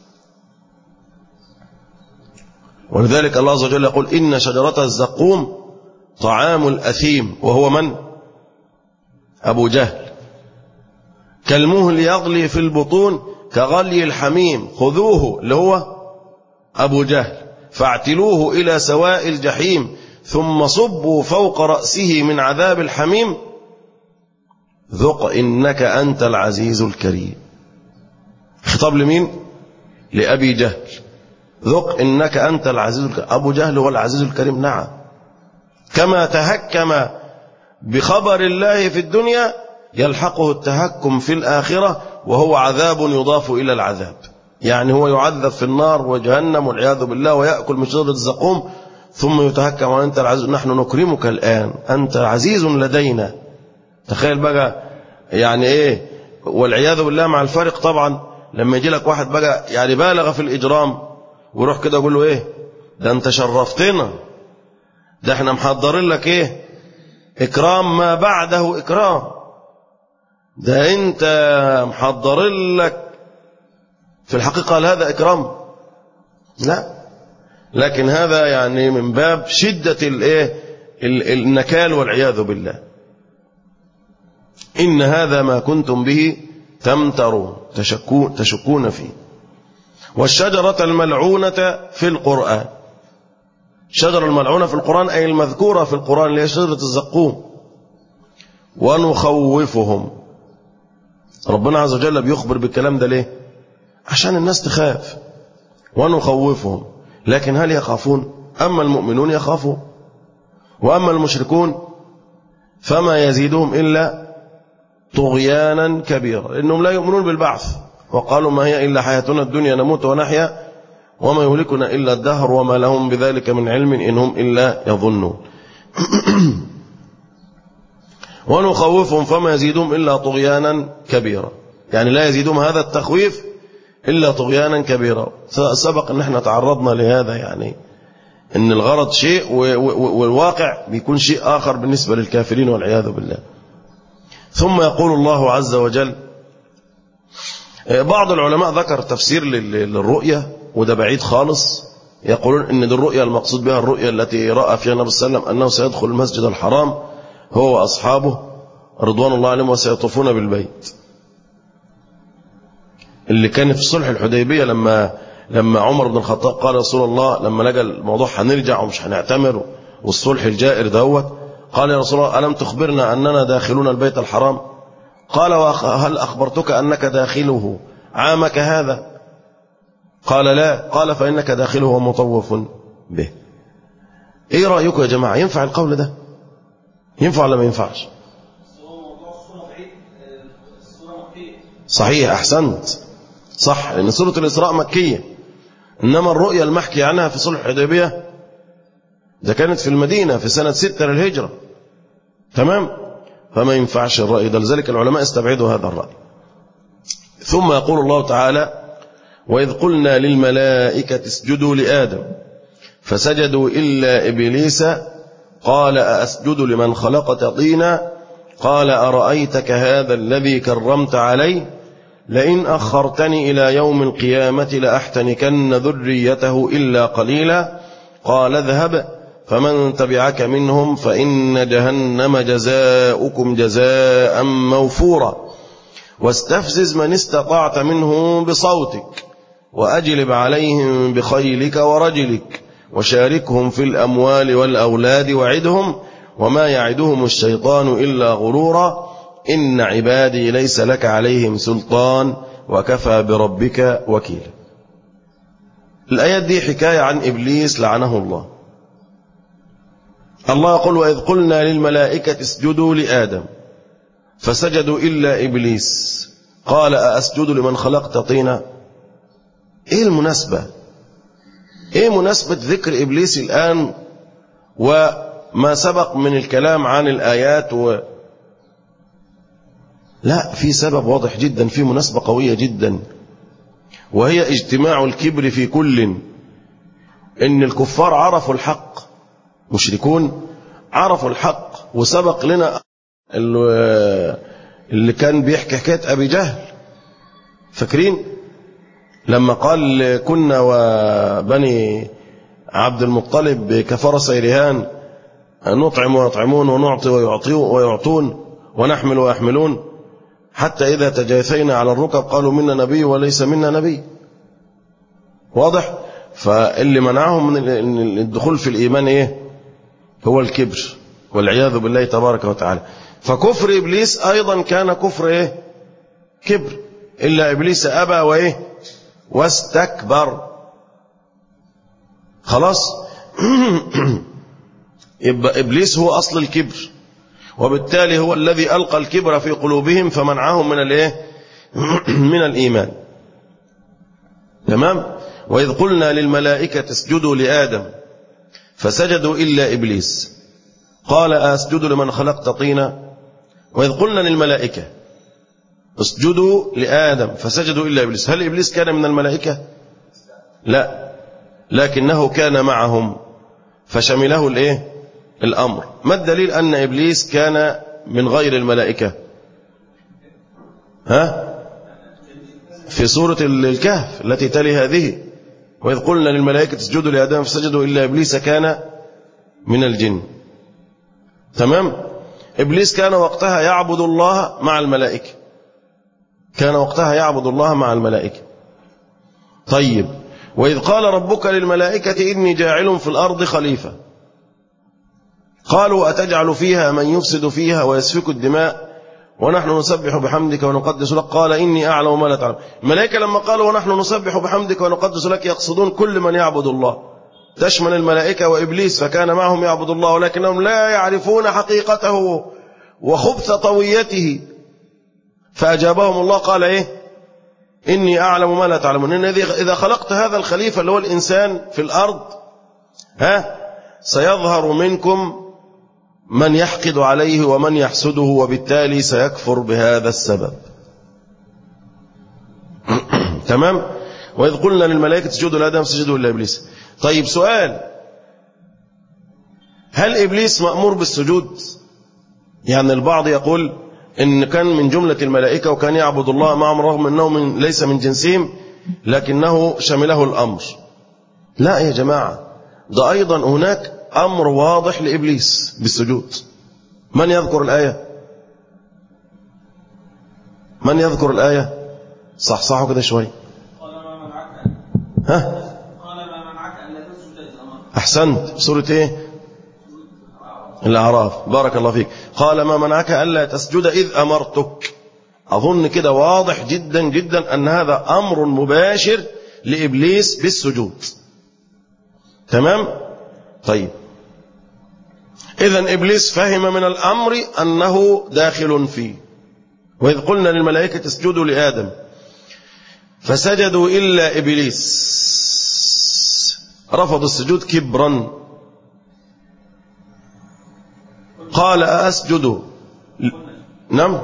ولذلك الله عز وجل يقول إن شجرة الزقوم طعام الأثيم، وهو من؟ أبو جهل. كالمهل يغلي في البطون كغلي الحميم، خذوه اللي هو أبو جهل فاعتلوه إلى سواء الجحيم ثم صبوا فوق رأسه من عذاب الحميم ذق إنك أنت العزيز الكريم. خطاب لمين؟ لأبي جهل. ذق إنك أنت العزيز الكريم. أبو جهل هو العزيز الكريم، نعم. كما تهكم بخبر الله في الدنيا يلحقه التهكم في الآخرة، وهو عذاب يضاف إلى العذاب، يعني هو يعذب في النار وجهنم والعياذ بالله ويأكل من شجرة الزقوم ثم يتهكم وأنت العزيز، نحن نكرمك الآن أنت عزيز لدينا. تخيل بقى يعني إيه، والعياذ بالله مع الفرق طبعا لما يجي لك واحد بقى يعني بالغ في الإجرام ويروح كده يقول له إيه ده أنت شرفتنا، ده احنا محضرين لك إيه إكرام ما بعده إكرام، ده أنت محضرين لك في الحقيقة هذا إكرام؟ لا، لكن هذا يعني من باب شدة الإيه النكال والعياذ بالله. إن هذا ما كنتم به تمترون تشكون, تشكون فيه. والشجرة الملعونة في القرآن، الشجرة الملعونة في القرآن أي المذكورة في القرآن اللي هي شجرة الزقوم. ونخوفهم، ربنا عز وجل بيخبر بالكلام ده ليه؟ عشان الناس تخاف. ونخوفهم، لكن هل يخافون؟ أما المؤمنون يخافون، وأما المشركون فما يزيدهم إلا طغيانا كبيرا، إنهم لا يؤمنون بالبعث، وقالوا ما هي إلا حياتنا الدنيا نموت ونحيا وما يهلكنا إلا الدهر وما لهم بذلك من علم إنهم إلا يظنون. ونخوفهم فما يزيدهم إلا طغيانا كبيرا، يعني لا يزيدهم هذا التخويف إلا طغيانا كبيرا. سبق أن احنا تعرضنا لهذا، يعني أن الغرض شيء والواقع بيكون شيء آخر بالنسبة للكافرين والعياذ بالله. ثم يقول الله عز وجل، بعض العلماء ذكر تفسير للرؤية وده بعيد خالص، يقولون أن دي الرؤية المقصود بها الرؤية التي رأى فيها النبي صلى الله عليه وسلم أنه سيدخل المسجد الحرام هو وأصحابه رضوان الله عليهم وسيطوفون بالبيت، اللي كان في صلح الحديبية لما لما عمر بن الخطاب قال رسول الله لما لقى الموضوع هنرجع ومش هنعتمر والصلح الجائر دوت، قال يا رسول الله ألم تخبرنا أننا داخلون البيت الحرام؟ قال هل أخبرتك أنك داخله عامك هذا؟ قال لا. قال فإنك داخله ومطوف به. إيه رأيكم يا جماعة؟ ينفع القول ده؟ ينفع ولا ما ينفعش؟ صحيح، أحسنت، صح، لأن سورة الإسراء مكية، إنما الرؤيا المحكي عنها في صلح الحديبية ده كانت في المدينة في سنة ستة للهجرة. تمام؟ فما ينفعش الرأي ده، لذلك العلماء استبعدوا هذا الرأي. ثم يقول الله تعالى: وإذ قلنا للملائكة اسجدوا لآدم فسجدوا إلا إبليس قال أأسجد لمن خلقت طينا قال أرأيتك هذا الذي كرمت عليه لئن أخرتني إلى يوم القيامة لأحتنكن ذريته إلا قليلا قال اذهب فمن تبعك منهم فإن جهنم جزاؤكم جزاء موفورا واستفزز من استطعت منهم بصوتك وأجلب عليهم بخيلك ورجلك وشاركهم في الأموال والأولاد وعدهم وما يعدهم الشيطان إلا غرورا إن عبادي ليس لك عليهم سلطان وكفى بربك وكيلا. الآيات دي حكاية عن إبليس لعنه الله. الله يقول: وإذ قلنا للملائكة اسجدوا لآدم فسجدوا إلا إبليس قال أأسجد لمن خلقت طينا. إيه المناسبة؟ إيه مناسبة ذكر إبليس الآن وما سبق من الكلام عن الآيات و... لا، في سبب واضح جدا، في مناسبة قوية جدا، وهي اجتماع الكبر في كل. إن الكفار عرفوا الحق، مشركون عرفوا الحق، وسبق لنا اللي كان بيحكي حكاية أبي جهل، فاكرين لما قال كنا وبني عبد المطلب كفرس رهان نطعم ويطعمون ونعطي ويعطون ونحمل ويحملون حتى إذا تجاثينا على الركب قالوا منا نبي وليس منا نبي. واضح؟ فاللي منعهم من الدخول في الإيمان إيه؟ هو الكبر والعياذ بالله تبارك وتعالى. فكفر إبليس أيضا كان كفر إيه؟ كبر. إلا إبليس أبى وإيه؟ واستكبر. خلاص. يبقى إبليس هو أصل الكبر، وبالتالي هو الذي ألقى الكبر في قلوبهم فمنعهم من الإيه؟ من الإيمان. تمام؟ وإذ قلنا للملائكة اسجدوا لآدم فسجدوا إلا إبليس قال أسجد لمن خلقت طينا. وإذ قلنا للملائكة اسجدوا لآدم فسجدوا إلا إبليس، هل إبليس كان من الملائكة؟ لا، لكنه كان معهم فشمله الإيه؟ الأمر. ما الدليل أن إبليس كان من غير الملائكة؟ ها؟ في سورة الكهف التي تلي هذه: وإذ قلنا للملائكة اسجدوا لآدم فسجدوا إلا إبليس كان من الجن. تمام؟ إبليس كان وقتها يعبد الله مع الملائكة، كان وقتها يعبد الله مع الملائكة. طيب، وإذ قال ربك للملائكة إني جاعل في الأرض خليفة قالوا أتجعل فيها من يفسد فيها ويسفك الدماء ونحن نسبح بحمدك ونقدس لك قال إني أعلم ما لا تعلم. الملائكة لما قالوا ونحن نسبح بحمدك ونقدس لك يقصدون كل من يعبد الله، تشمل الملائكة وإبليس، فكان معهم يعبد الله ولكنهم لا يعرفون حقيقته وخبث طويته، فأجابهم الله قال إيه؟ إني أعلم ما لا تعلمون. إن إذا خلقت هذا الخليفة اللي هو الإنسان في الأرض ها سيظهر منكم من يحقد عليه ومن يحسده، وبالتالي سيكفر بهذا السبب. تمام؟ وإذ قلنا للملائكة اسجدوا لآدم فسجدوا إلا إبليس. طيب سؤال: هل إبليس مأمور بالسجود؟ يعني البعض يقول إن كان من جملة الملائكة وكان يعبد الله معهم رغم أنه من ليس من جنسهم لكنه شمله الأمر. لا يا جماعة، ده أيضا هناك أمر واضح لإبليس بالسجود. من يذكر الآية؟ من يذكر الآية؟ صح صحوا كده شوي. قال ما منعك ها؟ قال ما منعك ألا تسجد إذ أمرتك. أحسنت. سورة إيه؟ الأعراف. بارك الله فيك. قال ما منعك ألا تسجد إذ أمرتك. أظن كده واضح جدا جدا أن هذا أمر مباشر لإبليس بالسجود. تمام؟ طيب، إذن إبليس فهم من الأمر أنه داخل فيه. وإذ قلنا للملائكة اسجدوا لآدم فسجدوا إلا إبليس رفض السجود كبرا، قال أسجد. نعم،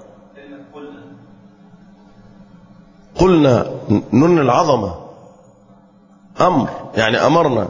قلنا نون العظمة أمر، يعني أمرنا.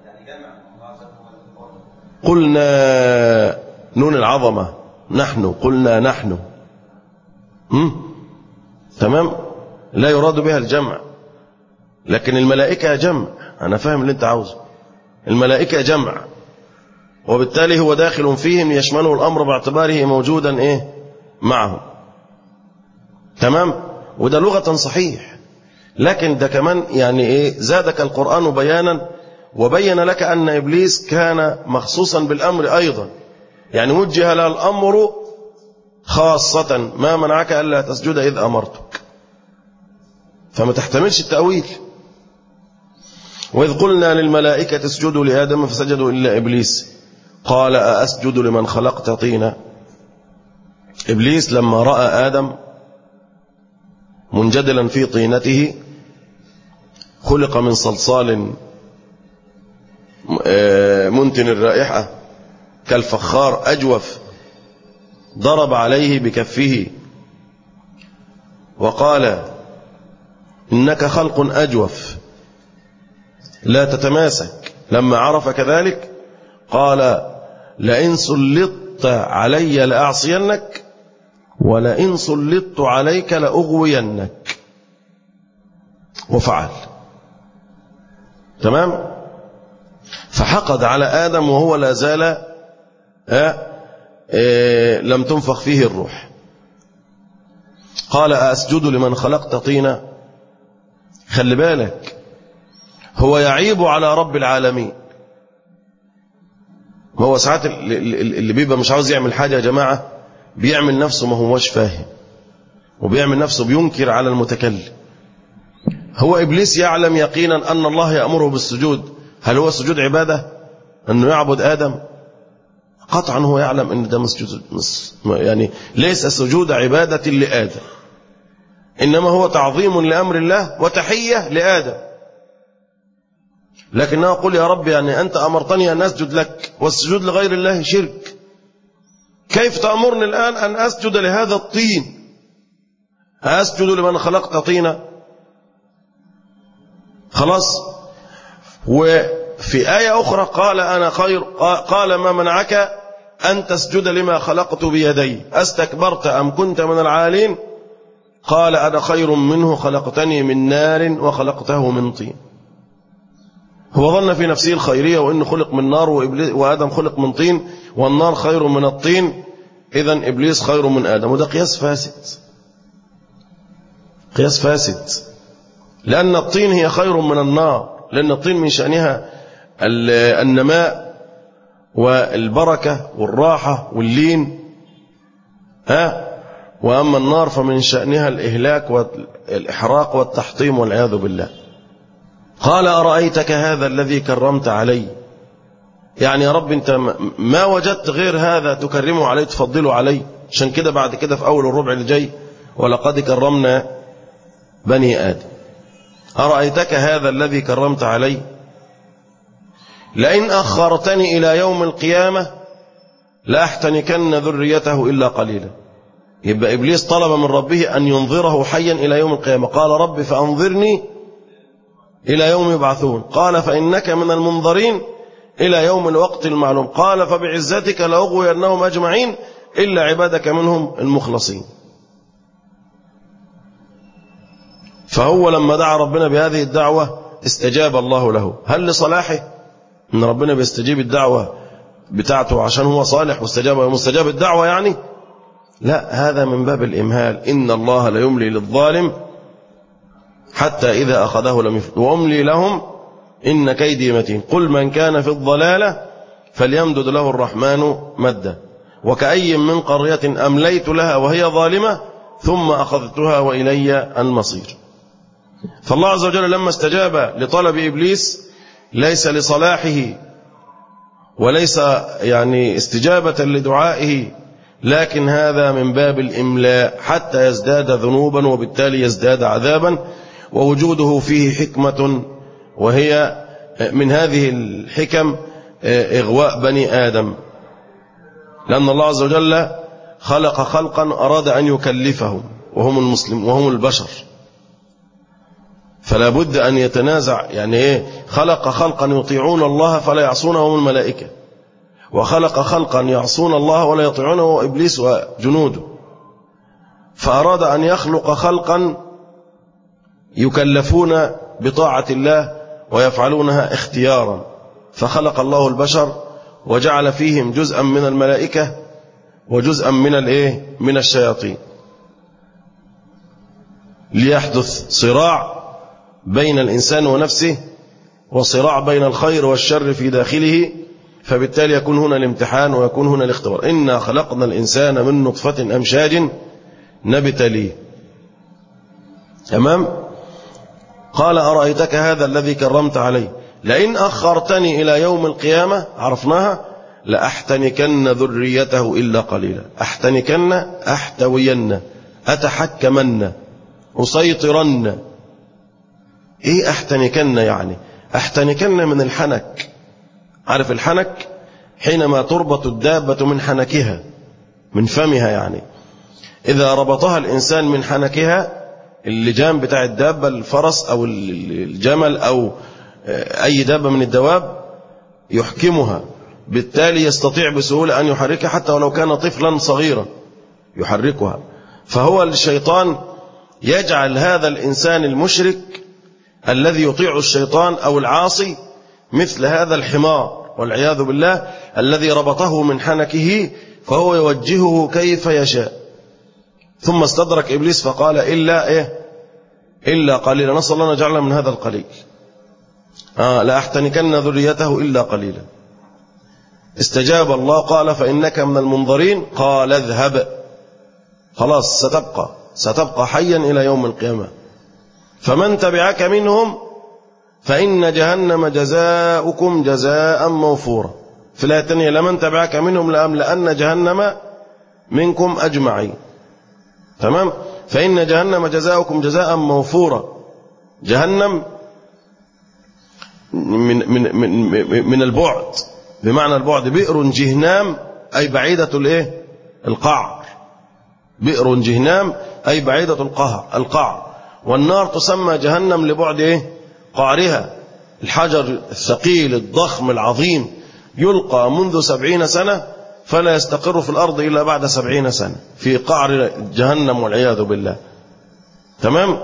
قلنا نون العظمة نحن، قلنا نحن. هم؟ تمام، لا يراد بها الجمع، لكن الملائكة جمع. أنا فاهم اللي أنت عاوزه، الملائكة جمع، وبالتالي هو داخل فيهم يشمله الأمر باعتباره موجودا إيه معه. تمام، وده لغة صحيح، لكن ده كمان يعني إيه زادك القرآن بيانا وبين لك أن إبليس كان مخصوصا بالأمر أيضا، يعني وجه له الأمر خاصة، ما منعك ألا تسجد إذ أمرتك، فما تحتملش التأويل. وإذ قلنا للملائكة اسجدوا لآدم فسجدوا إلا إبليس قال أأسجد لمن خلقت طينا. إبليس لما رأى آدم منجدلا في طينته خلق من صلصال منتن الرائحة كالفخار أجوف، ضرب عليه بكفه وقال إنك خلق أجوف لا تتماسك. لما عرف كذلك قال لئن سلطت علي لأعصينك ولئن سلطت عليك لأغوينك، وفعل. تمام، فحقد على آدم وهو لا زال آه آه لم تنفخ فيه الروح. قال أسجد لمن خلقت طينا. خلي بالك، هو يعيب على رب العالمين. ما هو ساعات اللي بيبقى مش عاوز يعمل حاجة يا جماعة بيعمل نفسه ما هوش فاهم، وبيعمل نفسه بينكر على المتكلم. هو إبليس يعلم يقينا أن الله يأمره بالسجود. هل هو السجود عبادة أنه يعبد آدم؟ قطعا هو يعلم أن ده مسجود، يعني ليس سجود عبادة لآدم، إنما هو تعظيم لأمر الله وتحية لآدم. لكنه يقول يا رب يعني أنت أمرتني أن أسجد لك، والسجود لغير الله شرك، كيف تأمرني الآن أن أسجد لهذا الطين؟ أسجد لمن خلقت طينا. خلاص. وفي آية أخرى قال أنا خير، قال ما منعك أن تسجد لما خلقت بيدي أستكبرت أم كنت من العالين؟ قال أنا خير منه خلقتني من نار وخلقته من طين. هو ظن في نفسه الخيرية وإنه خلق من نار وآدم خلق من طين، والنار خير من الطين، إذن إبليس خير من آدم. وده قياس فاسد، قياس فاسد، لأن الطين هي خير من النار، لأن الطين من شأنها النماء والبركة والراحة واللين، ها، وأما النار فمن شأنها الإهلاك والإحراق والتحطيم والعياذ بالله. قال أرأيتك هذا الذي كرمت علي، يعني يا رب أنت ما وجدت غير هذا تكرمه علي تفضله علي. عشان كده بعد كده في أول الربع اللي جاي ولقد كرمنا بني آدم. أرأيتك هذا الذي كرمت علي لئن أخرتني إلى يوم القيامة لأحتنكن ذريته إلا قليلا. يبقى إبليس طلب من ربه أن ينظره حيا إلى يوم القيامة. قال رب فأنظرني إلى يوم يبعثون. قال فإنك من المنظرين إلى يوم الوقت المعلوم. قال فبعزتك لأغوينهم أجمعين إلا عبادك منهم المخلصين. فهو لما دعا ربنا بهذه الدعوة استجاب الله له. هل لصلاحه إن ربنا بيستجيب الدعوة بتاعته عشان هو صالح واستجاب مستجاب الدعوة يعني؟ لا، هذا من باب الإمهال. إن الله لا يملي للظالم حتى إذا أخذه لم يفلت وأملي لهم إن كيدي متين. قل من كان في الضلالة فليمدد له الرحمن مدا وكأي من قرية أمليت لها وهي ظالمة ثم أخذتها وإلي المصير. فالله عز وجل لما استجاب لطلب إبليس ليس لصلاحه وليس يعني استجابة لدعائه، لكن هذا من باب الإملاء حتى يزداد ذنوبا وبالتالي يزداد عذابا، ووجوده فيه حكمة، وهي من هذه الحكم إغواء بني آدم، لأن الله عز وجل خلق خلقا أراد أن يكلفهم وهم المسلم وهم البشر، فلا بد أن يتنازع. يعني إيه؟ خلق خلقا يطيعون الله فلا يعصونه وهم الملائكة، وخلق خلقا يعصون الله ولا يطيعونه وإبليس وجنوده، فأراد أن يخلق خلقا يكلفون بطاعة الله ويفعلونها اختيارا، فخلق الله البشر وجعل فيهم جزءا من الملائكة وجزءا من الايه من الشياطين، ليحدث صراع بين الإنسان ونفسه وصراع بين الخير والشر في داخله، فبالتالي يكون هنا الامتحان ويكون هنا الاختبار. إنا خلقنا الإنسان من نطفة أمشاج نبتليه. تمام. قال أرأيتك هذا الذي كرمت عليه لئن أخرتني إلى يوم القيامة، عرفناها، لأحتنكن ذريته إلا قليلا. أحتنكن أحتوين أتحكمن أسيطرن. إيه أحتنكن؟ يعني أحتنكن من الحنك. عارف الحنك؟ حينما تربط الدابة من حنكها من فمها، يعني إذا ربطها الإنسان من حنكها، اللجام بتاع الدابة، الفرس أو الجمل أو أي دابة من الدواب، يحكمها، بالتالي يستطيع بسهولة أن يحركها حتى ولو كان طفلا صغيرا يحركها. فهو الشيطان يجعل هذا الإنسان المشرك الذي يطيع الشيطان أو العاصي مثل هذا الحمار والعياذ بالله الذي ربطه من حنكه، فهو يوجهه كيف يشاء. ثم استدرك إبليس فقال إلا إيه إلا قليلا. نسأل الله أن يجعلنا من هذا القليل. آه لا أحتنكن ذريته إلا قليلا. استجاب الله قال فإنك من المنظرين. قال اذهب، خلاص ستبقى ستبقى حيا إلى يوم القيامة. فمن تبعك منهم فإن جهنم جزاؤكم جزاء موفورا. في الآية الثانية لمن تبعك منهم لأملأن جهنم منكم أجمعين. تمام. فإن جهنم جزاؤكم جزاء موفورا. جهنم من من من من البعد، بمعنى البعد. بئر جهنم أي بعيدة الايه القعر. بئر جهنم أي بعيدة القهر القعر. والنار تسمى جهنم لبعد ايه قعرها. الحجر الثقيل الضخم العظيم يلقى منذ سبعين سنة فلا يستقر في الأرض إلا بعد سبعين سنة في قعر جهنم والعياذ بالله. تمام.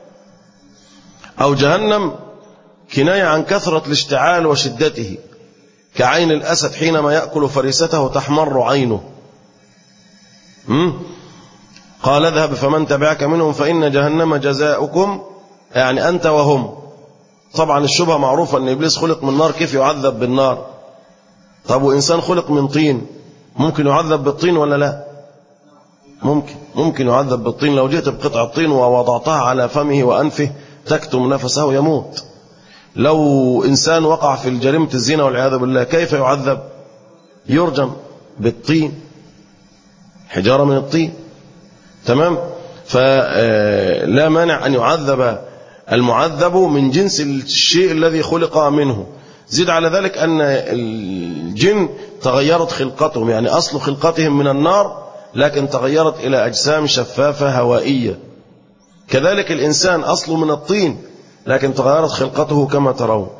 أو جهنم كناية عن كثرة الاشتعال وشدته، كعين الأسد حينما يأكل فريسته تحمر عينه. م? قال اذهب فمن تبعك منهم فإن جهنم جزاؤكم، يعني أنت وهم. طبعا الشبهة معروفة أن إبليس خلق من نار، كيف يعذب بالنار؟ طب وإنسان خلق من طين، ممكن يعذب بالطين ولا لا؟ ممكن ممكن يعذب بالطين. لو جئت بقطع الطين ووضعتها على فمه وأنفه تكتم نفسه يموت. لو إنسان وقع في الجريمة الزنا والعياذ بالله كيف يعذب؟ يرجم بالطين، حجارة من الطين. تمام. فلا مانع أن يعذب المعذب من جنس الشيء الذي خلق منه. زيد على ذلك أن الجن تغيرت خلقتهم، يعني أصل خلقتهم من النار لكن تغيرت إلى أجسام شفافة هوائية. كذلك الإنسان أصله من الطين لكن تغيرت خلقته كما ترون.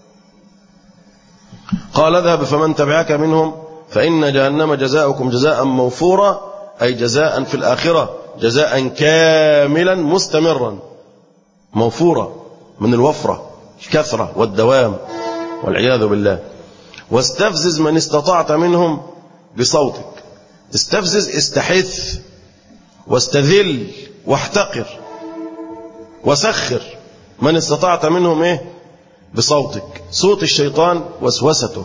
قال اذهب فمن تبعك منهم فإن جهنم جزاؤكم جزاء موفورا، أي جزاء في الآخرة جزاء كاملا مستمرا. موفورا من الوفرة الكثرة والدوام والعياذ بالله. واستفزز من استطعت منهم بصوتك. استفزز استحث واستذل واحتقر وسخر من استطعت منهم ايه بصوتك. صوت الشيطان وسوسته،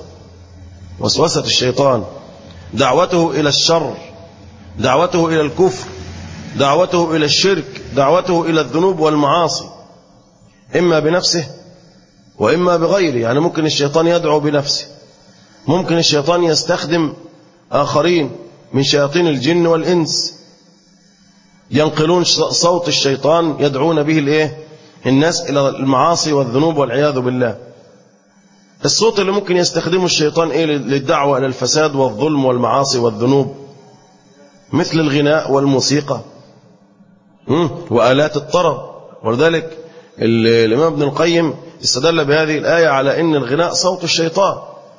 وسوسة الشيطان، دعوته إلى الشر، دعوته إلى الكفر، دعوته إلى الشرك، دعوته إلى الذنوب والمعاصي، إما بنفسه وإما بغيره. يعني ممكن الشيطان يدعو بنفسه، ممكن الشيطان يستخدم آخرين من شياطين الجن والإنس ينقلون صوت الشيطان يدعون به الإيه؟ الناس إلى المعاصي والذنوب والعياذ بالله. الصوت اللي ممكن يستخدمه الشيطان إيه للدعوة إلى الفساد والظلم والمعاصي والذنوب؟ مثل الغناء والموسيقى وآلات الطرب. ولذلك الإمام ابن القيم استدل بهذه الآية على أن الغناء صوت الشيطان.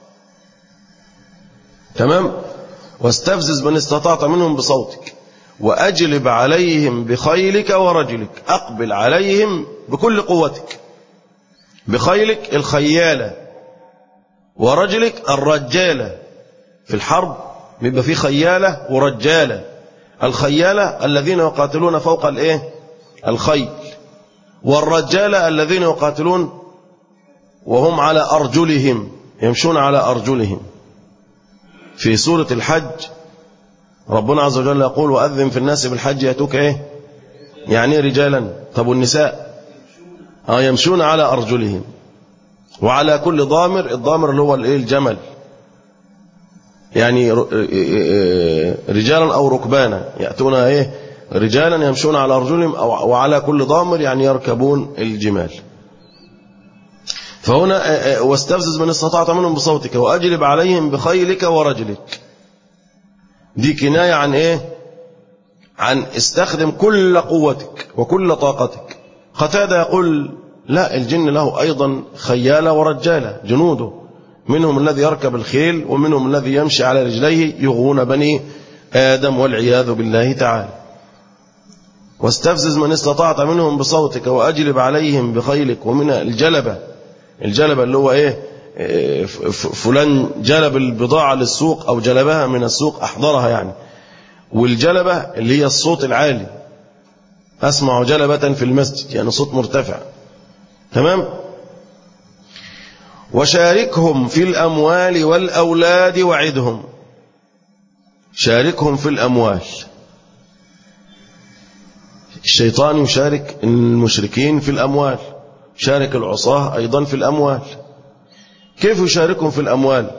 تمام؟ واستفزز من استطعت منهم بصوتك وأجلب عليهم بخيلك ورجلك. أقبل عليهم بكل قوتك، بخيلك الخيالة ورجلك الرجالة. في الحرب بيبقى فيه خيالة ورجالة. الخيالة الذين يقاتلون فوق الايه؟ الخيل، والرجالة الذين يقاتلون وهم على أرجلهم، يمشون على أرجلهم. في سورة الحج ربنا عز وجل يقول وأذن في الناس بالحج يأتوك ايه؟ يعني رجالا. طب والنساء؟ آه يمشون على أرجلهم. وعلى كل ضامر، الضامر اللي هو الايه؟ الجمل، يعني رجالا أو ركبانا، يأتون ايه؟ رجالا يمشون على أرجلهم، وعلى كل ضامر يعني يركبون الجمال. فهنا واستفزز من استطعت منهم بصوتك وأجلب عليهم بخيلك ورجلك. دي كناية عن ايه؟ عن استخدم كل قوتك وكل طاقتك. قتادة يقول لا، الجن له أيضا خيالة ورجالة، جنوده منهم الذي يركب الخيل ومنهم الذي يمشي على رجليه يغوون بني آدم والعياذ بالله تعالى. واستفزز من استطعت منهم بصوتك وأجلب عليهم بخيلك. ومن الجلبة، الجلبة اللي هو ايه؟ فلان جلب البضاعة للسوق أو جلبها من السوق أحضرها يعني. والجلبة اللي هي الصوت العالي، أسمع جلبة في المسجد يعني صوت مرتفع. تمام؟ وشاركهم في الأموال والأولاد وعدهم. شاركهم في الأموال. الشيطان يشارك المشركين في الأموال، شارك العصاة أيضا في الأموال. كيف يشاركهم في الأموال؟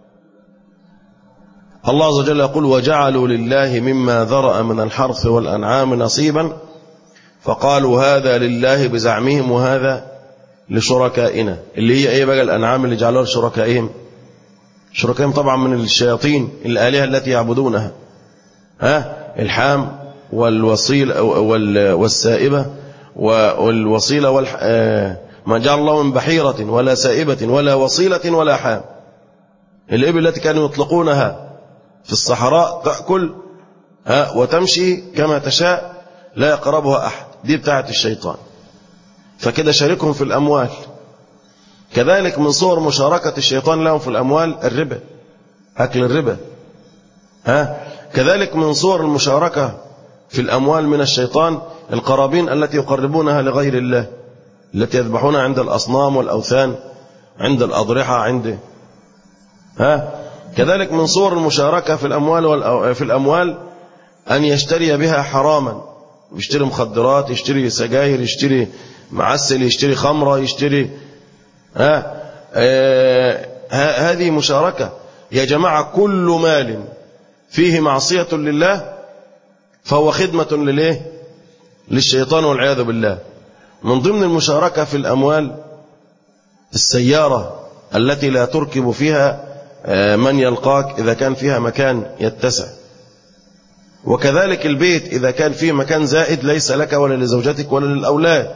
الله عز وجل يقول وجعلوا لله مما ذرأ من الحرث والأنعام نصيبا فقالوا هذا لله بزعمهم وهذا لشركائنا. اللي هي ايه بقى الأنعام اللي جعلوها لشركائهم؟ شركائهم طبعا من الشياطين، الآلهة التي يعبدونها، ها الحام والوصيل والسائبة والوصيلة والح... ما جعل الله من بحيرة ولا سائبة ولا وصيلة ولا حام. الإبل التي كانوا يطلقونها في الصحراء تأكل ها وتمشي كما تشاء لا يقربها أحد، دي بتاعت الشيطان. فكده شاركهم في الأموال. كذلك من صور مشاركة الشيطان لهم في الأموال الربا، أكل الربا. ها كذلك من صور المشاركة في الأموال من الشيطان القرابين التي يقربونها لغير الله، التي يذبحونها عند الأصنام والأوثان، عند الأضرحة، عند ها كذلك من صور المشاركة في الأموال والأو... في الأموال أن يشتري بها حراما، يشتري مخدرات، يشتري سجاير، يشتري معسل، يشتري خمرة، يشتري ها آه... ها... هذه مشاركة يا جماعة. كل مال فيه معصية لله فهو خدمة لليه؟ للشيطان والعياذ بالله. من ضمن المشاركة في الأموال السيارة التي لا تركب فيها من يلقاك إذا كان فيها مكان يتسع، وكذلك البيت إذا كان فيه مكان زائد ليس لك ولا لزوجتك ولا للأولاد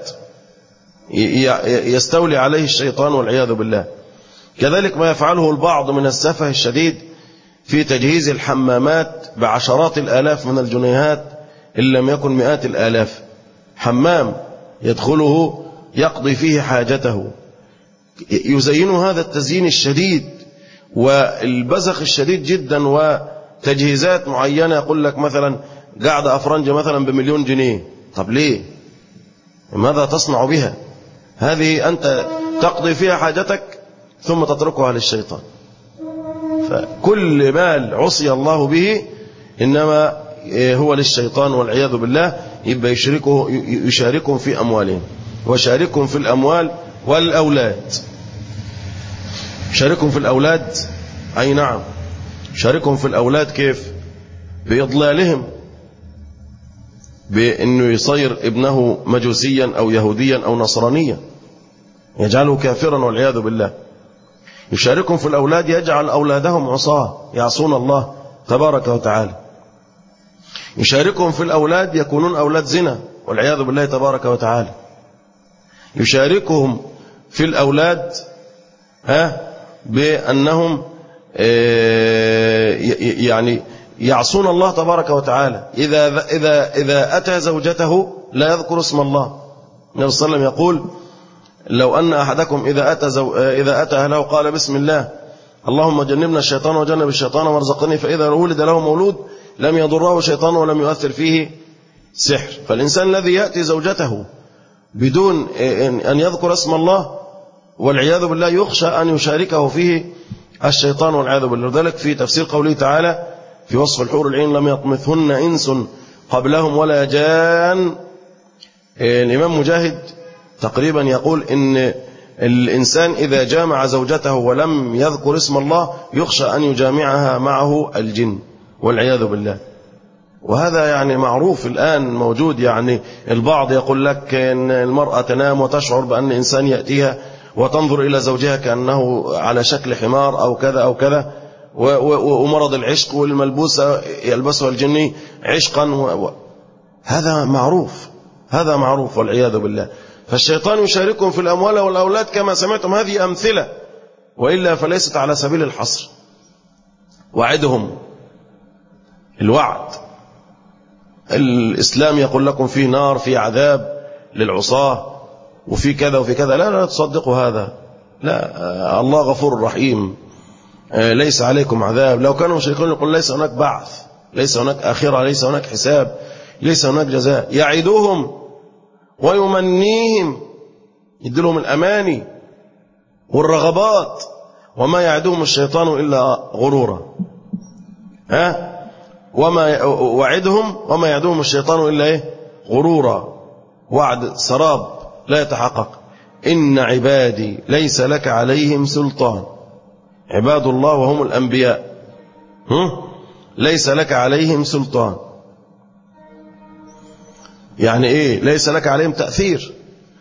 يستولي عليه الشيطان والعياذ بالله. كذلك ما يفعله البعض من السفه الشديد في تجهيز الحمامات بعشرات الآلاف من الجنيهات إن لم يكن مئات الآلاف. حمام يدخله يقضي فيه حاجته، يزين هذا التزيين الشديد والبزخ الشديد جدا، وتجهيزات معينة يقول لك مثلا قاعدة أفرنجة مثلا بمليون جنيه. طب ليه؟ ماذا تصنع بها؟ هذه أنت تقضي فيها حاجتك ثم تتركها للشيطان. فكل مال عصي الله به إنما هو للشيطان والعياذ بالله، يبقى يشاركه يشاركهم في أموالهم، وشاركهم في الأموال والأولاد. شاركهم في الأولاد، أي نعم، شاركهم في الأولاد كيف؟ بإضلالهم، بأنه يصير ابنه مجوسيا أو يهوديا أو نصرانيا يجعله كافرا والعياذ بالله. يشاركهم في الأولاد، يجعل أولادهم عصاة يعصون الله تبارك وتعالى. يشاركهم في الأولاد يكونون أولاد زنا والعياذ بالله تبارك وتعالى. يشاركهم في الأولاد ها بأنهم يعني يعصون الله تبارك وتعالى. إذا إذا إذا أتى زوجته لا يذكر اسم الله. النبي صلى الله عليه وسلم يقول: لو أن أحدكم إذا أتى زو... إذا أتى أهله قال بسم الله اللهم جنبنا الشيطان وجنب الشيطان وارزقني، فإذا ولد له مولود لم يضره شيطان ولم يؤثر فيه سحر. فالإنسان الذي يأتي زوجته بدون أن يذكر اسم الله والعياذ بالله يخشى أن يشاركه فيه الشيطان والعياذ بالله. لذلك في تفسير قوله تعالى في وصف الحور العين: لم يطمثهن إنس قبلهم ولا جان، الإمام مجاهد تقريبا يقول إن الإنسان إذا جامع زوجته ولم يذكر اسم الله يخشى أن يجامعها معه الجن والعياذ بالله. وهذا يعني معروف الآن موجود. يعني البعض يقول لك إن المرأة تنام وتشعر بأن إنسان يأتيها وتنظر إلى زوجها كأنه على شكل حمار أو كذا أو كذا، ومرض العشق والملبوسة يلبسها الجني عشقا و... هذا معروف، هذا معروف والعياذ بالله. فالشيطان يشاركهم في الأموال والأولاد كما سمعتم. هذه أمثلة، وإلا فليست على سبيل الحصر. وعدهم، الوعد، الإسلام يقول لكم في نار، في عذاب للعصاة، وفي كذا وفي كذا. لا لا تصدقوا هذا، لا، الله غفور رحيم، ليس عليكم عذاب. لو كانوا مشركون يقول ليس هناك بعث، ليس هناك آخرة، ليس هناك حساب، ليس هناك جزاء. يعدهم ويمنيهم، يدلهم الأماني والرغبات، وما يعدهم الشيطان إلا غرورا. ها وما وعدهم وما يعدهم الشيطان إلا إيه؟ غرورا، وعد سراب لا يتحقق. إن عبادي ليس لك عليهم سلطان، عباد الله وهم الأنبياء، هم؟ ليس لك عليهم سلطان. يعني إيه ليس لك عليهم تأثير؟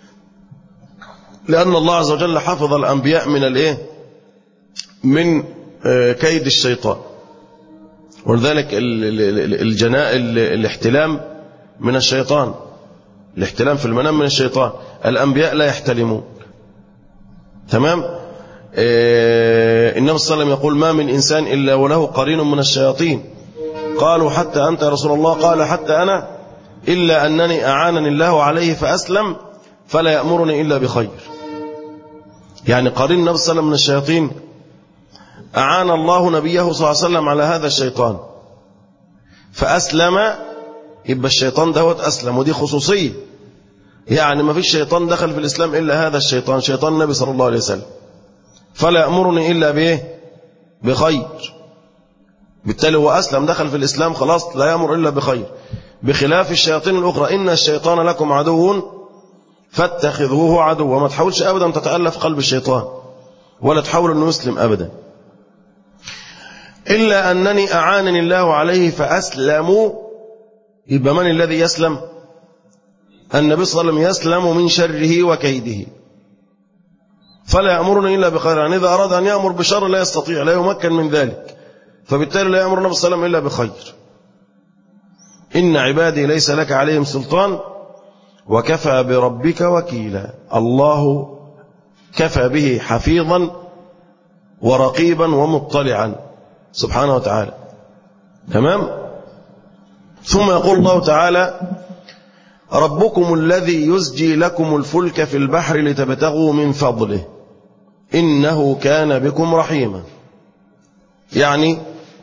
لأن الله عز وجل حفظ الأنبياء من الإيه؟ من كيد الشيطان. ولذلك الجناء الاحتلام من الشيطان، الاحتلام في المنام من الشيطان. الأنبياء لا يحتلمون. تمام. إيه النبي صلى الله عليه وسلم يقول: ما من إنسان إلا وله قرين من الشياطين. قالوا: حتى أنت يا رسول الله؟ قال: حتى أنا، إلا أنني أعانني الله عليه فأسلم فلا يأمرني إلا بخير. يعني قرين النبي صلى الله عليه وسلم من الشياطين، أعان الله نبيه صلى الله عليه وسلم على هذا الشيطان فأسلم، يبقى الشيطان دوت أسلم. ودي خصوصية، يعني ما فيش شيطان دخل في الإسلام إلا هذا الشيطان، شيطان النبي صلى الله عليه وسلم. فلا يأمرني إلا بإيه؟ بخير. بالتالي هو أسلم، دخل في الإسلام، خلاص لا يأمر إلا بخير، بخلاف الشياطين الأخرى: إن الشيطان لكم عدو فاتخذوه عدوا. وما تحاولش أبدا تتألف قلب الشيطان، ولا تحاول أنه يسلم أبدا. إلا أنني أعانني الله عليه فأسلموا. يبقى من الذي يسلم؟ النبي صلى الله عليه وسلم يسلم من شره وكيده. فلا يأمرني إلا بخير، يعني إذا أراد أن يأمر بشر لا يستطيع، لا يمكن من ذلك، فبالتالي لا يأمر النبي صلى الله عليه وسلم إلا بخير. إن عبادي ليس لك عليهم سلطان وكفى بربك وكيلا. الله كفى به حفيظا ورقيبا ومطلعا سبحانه وتعالى. تمام. ثم يقول الله تعالى: ربكم الذي يزجي لكم الفلك في البحر لتبتغوا من فضله إنه كان بكم رحيما. يعني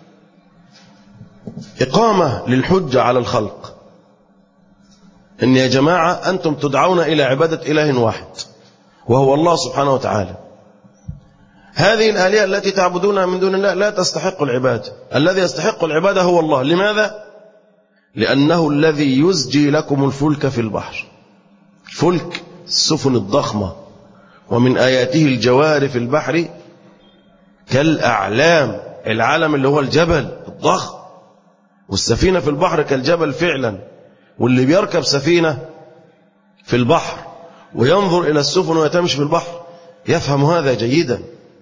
إقامة للحجة على الخلق، إن يا جماعة أنتم تدعون إلى عبادة إله واحد وهو الله سبحانه وتعالى. هذه الآلهة التي تعبدونها من دون الله لا تستحق العبادة. الذي يستحق العبادة هو الله. لماذا؟ لأنه الذي يزجي لكم الفلك في البحر. الفلك السفن الضخمة، ومن آياته الجوار في البحر كالأعلام، العلم اللي هو الجبل الضخم، والسفينة في البحر كالجبل فعلا. واللي بيركب سفينة في البحر وينظر إلى السفن ويتمشي في البحر يفهم هذا جيدا.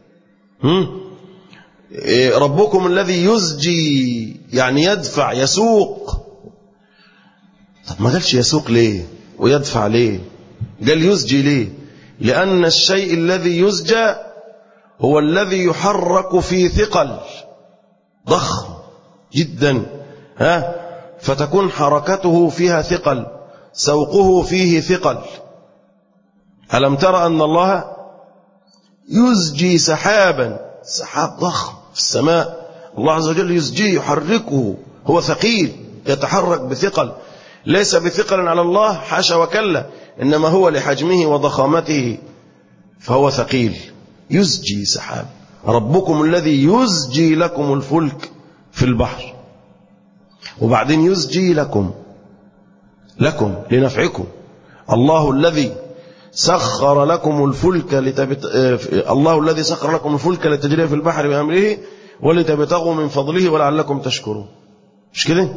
ربكم الذي يزجي يعني يدفع يسوق. طب ما قالش يسوق ليه ويدفع ليه؟ قال يزجي ليه؟ لأن الشيء الذي يزجى هو الذي يحرك في ثقل ضخم جدا، ها فتكون حركته فيها ثقل، سوقه فيه ثقل. ألم ترى أن الله يزجي سحابا، سحاب ضخم في السماء، الله عز وجل يزجيه يحركه، هو ثقيل يتحرك بثقل، ليس بثقل على الله حاشا وكلا، إنما هو لحجمه وضخامته فهو ثقيل. يزجي سحاب. ربكم الذي يزجي لكم الفلك في البحر، وبعدين يزجي لكم لكم لنفعكم. الله الذي سخر لكم الفلك لتبت... الله الذي سخر لكم الفلك لتجري في البحر بأمره ولتبتغوا من فضله ولعلكم تشكرون. مش كده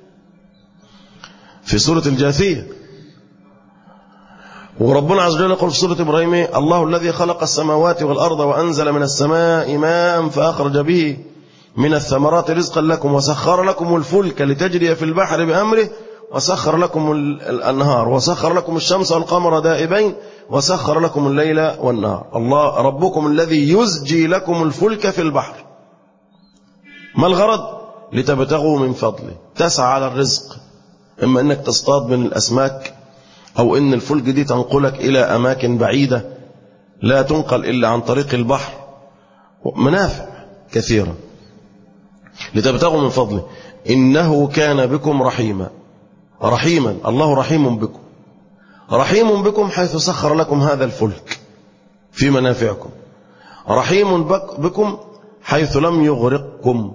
في سورة الجاثية؟ وربنا عز وجل يقول في سورة إبراهيم: الله الذي خلق السماوات والأرض وأنزل من السماء ماء فأخرج به من الثمرات رزقا لكم وسخر لكم الفلك لتجري في البحر بأمره وسخر لكم الأنهار وسخر لكم الشمس والقمر دائبين وسخر لكم الليل والنهار. الله ربكم الذي يزجي لكم الفلك في البحر. ما الغرض؟ لتبتغوا من فضله، تسعى على الرزق، إما أنك تصطاد من الأسماك، أو إن الفلك دي تنقلك إلى أماكن بعيدة لا تنقل إلا عن طريق البحر، منافع كثيرة. لتبتغوا من فضله إنه كان بكم رحيما. رحيما، الله رحيم بكم، رحيم بكم حيث سخر لكم هذا الفلك في منافعكم، رحيم بكم حيث لم يغرقكم.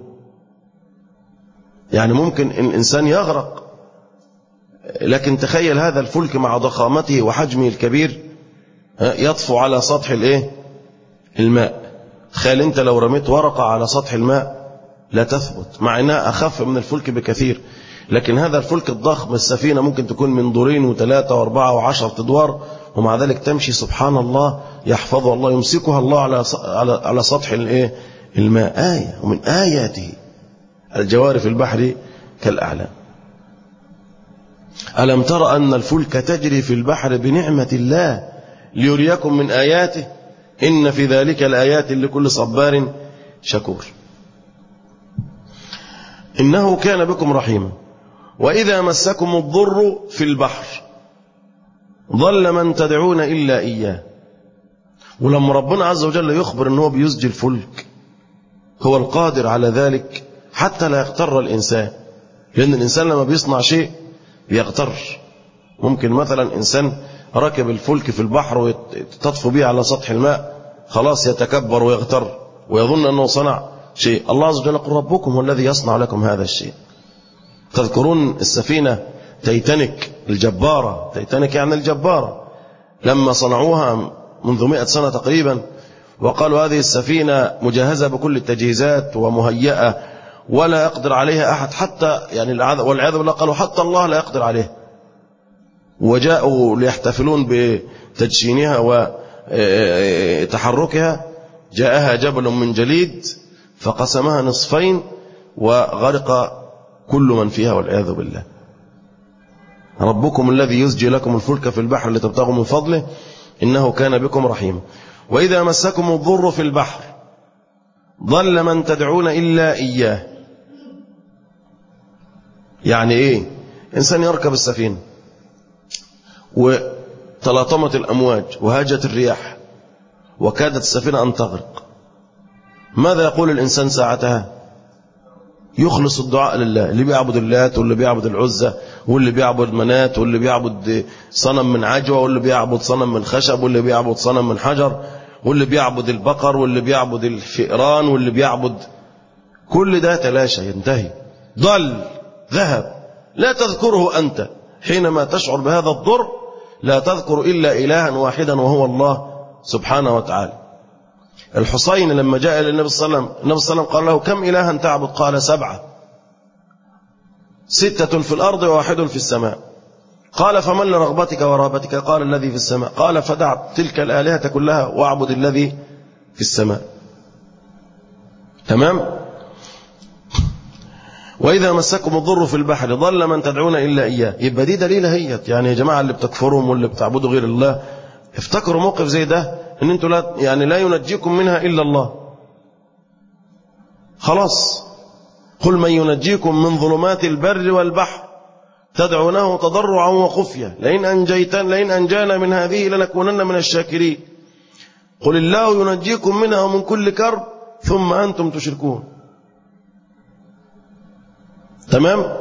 يعني ممكن إن الإنسان يغرق، لكن تخيل هذا الفلك مع ضخامته وحجمه الكبير يطفو على سطح الايه الماء. تخيل انت لو رميت ورقة على سطح الماء لا تثبت، مع انها اخف من الفلك بكثير، لكن هذا الفلك الضخم السفينة ممكن تكون من دورين وثلاثة واربعة وعشرة ادوار، ومع ذلك تمشي سبحان الله يحفظها الله يمسكها الله على على سطح الايه الماء. آية ومن آياته الجوار في البحر كالأعلام. ألم تر أن الفلك تجري في البحر بنعمة الله ليريكم من آياته إن في ذلك الآيات لكل صبار شكور. إنه كان بكم رحيما. وإذا مسكم الضر في البحر ضل من تدعون إلا إياه. ولما ربنا عز وجل يخبر أنه بيزجي الفلك هو القادر على ذلك حتى لا يغتر الإنسان، لأن الإنسان لما بيصنع شيء بيغتر. ممكن مثلا إنسان ركب الفلك في البحر وتطفو به على سطح الماء خلاص يتكبر ويغتر ويظن أنه صنع شيء. الله عز وجل يقول ربكم هو الذي يصنع لكم هذا الشيء. تذكرون السفينة تيتانيك الجبارة، تيتانيك يعني الجبارة، لما صنعوها منذ مئة سنة تقريبا وقالوا هذه السفينة مجهزة بكل التجهيزات ومهيئة ولا يقدر عليها أحد، حتى يعني والعياذ بالله قالوا حتى الله لا يقدر عليها، وجاءوا ليحتفلون بتدشينها وتحركها جاءها جبل من جليد فقسمها نصفين وغرق كل من فيها والعياذ بالله. ربكم الذي يزجي لكم الفلك في البحر لتبتغوا من فضله إنه كان بكم رحيما. وإذا مسكم الضر في البحر ضل من تدعون إلا إياه. يعني إيه؟ إنسان يركب السفينة وتلاطمت الأمواج وهاجت الرياح وكادت السفينة أن تغرق، ماذا يقول الإنسان ساعتها؟ يخلص الدعاء لله. اللي بيعبد اللات واللي بيعبد العزة واللي بيعبد منات واللي بيعبد صنم من عجوة واللي بيعبد صنم من خشب واللي بيعبد صنم من حجر واللي بيعبد البقر واللي بيعبد الفئران واللي بيعبد، كل ده تلاشى ينتهي، ضل ذهب لا تذكره أنت حينما تشعر بهذا الضر، لا تذكر إلا إلها واحدا وهو الله سبحانه وتعالى. الحسين لما جاء إلى النبي صلى الله عليه وسلم، النبي صلى الله عليه وسلم قال له: كم إلها تعبد؟ قال: سبعة، ستة في الأرض وواحد في السماء. قال: فمن لرغبتك ورهبتك؟ قال: الذي في السماء. قال: فدع تلك الآلهة كلها واعبد الذي في السماء. تمام؟ وإذا مسكم الضر في البحر ضل من تدعون إلا إياه. يبقى دي دليل هيت، يعني يا جماعة اللي بتكفرهم واللي بتعبدوا غير الله، افتكروا موقف زي ده ان انتوا لا يعني لا ينجيكم منها إلا الله. خلاص، قل من ينجيكم من ظلمات البر والبحر تدعونه تضرعا وخفية لئن أنجيتن لئن أنجانا من هذه لنكونن من الشاكرين. قل الله ينجيكم منها ومن كل كرب ثم أنتم تشركون. تمام؟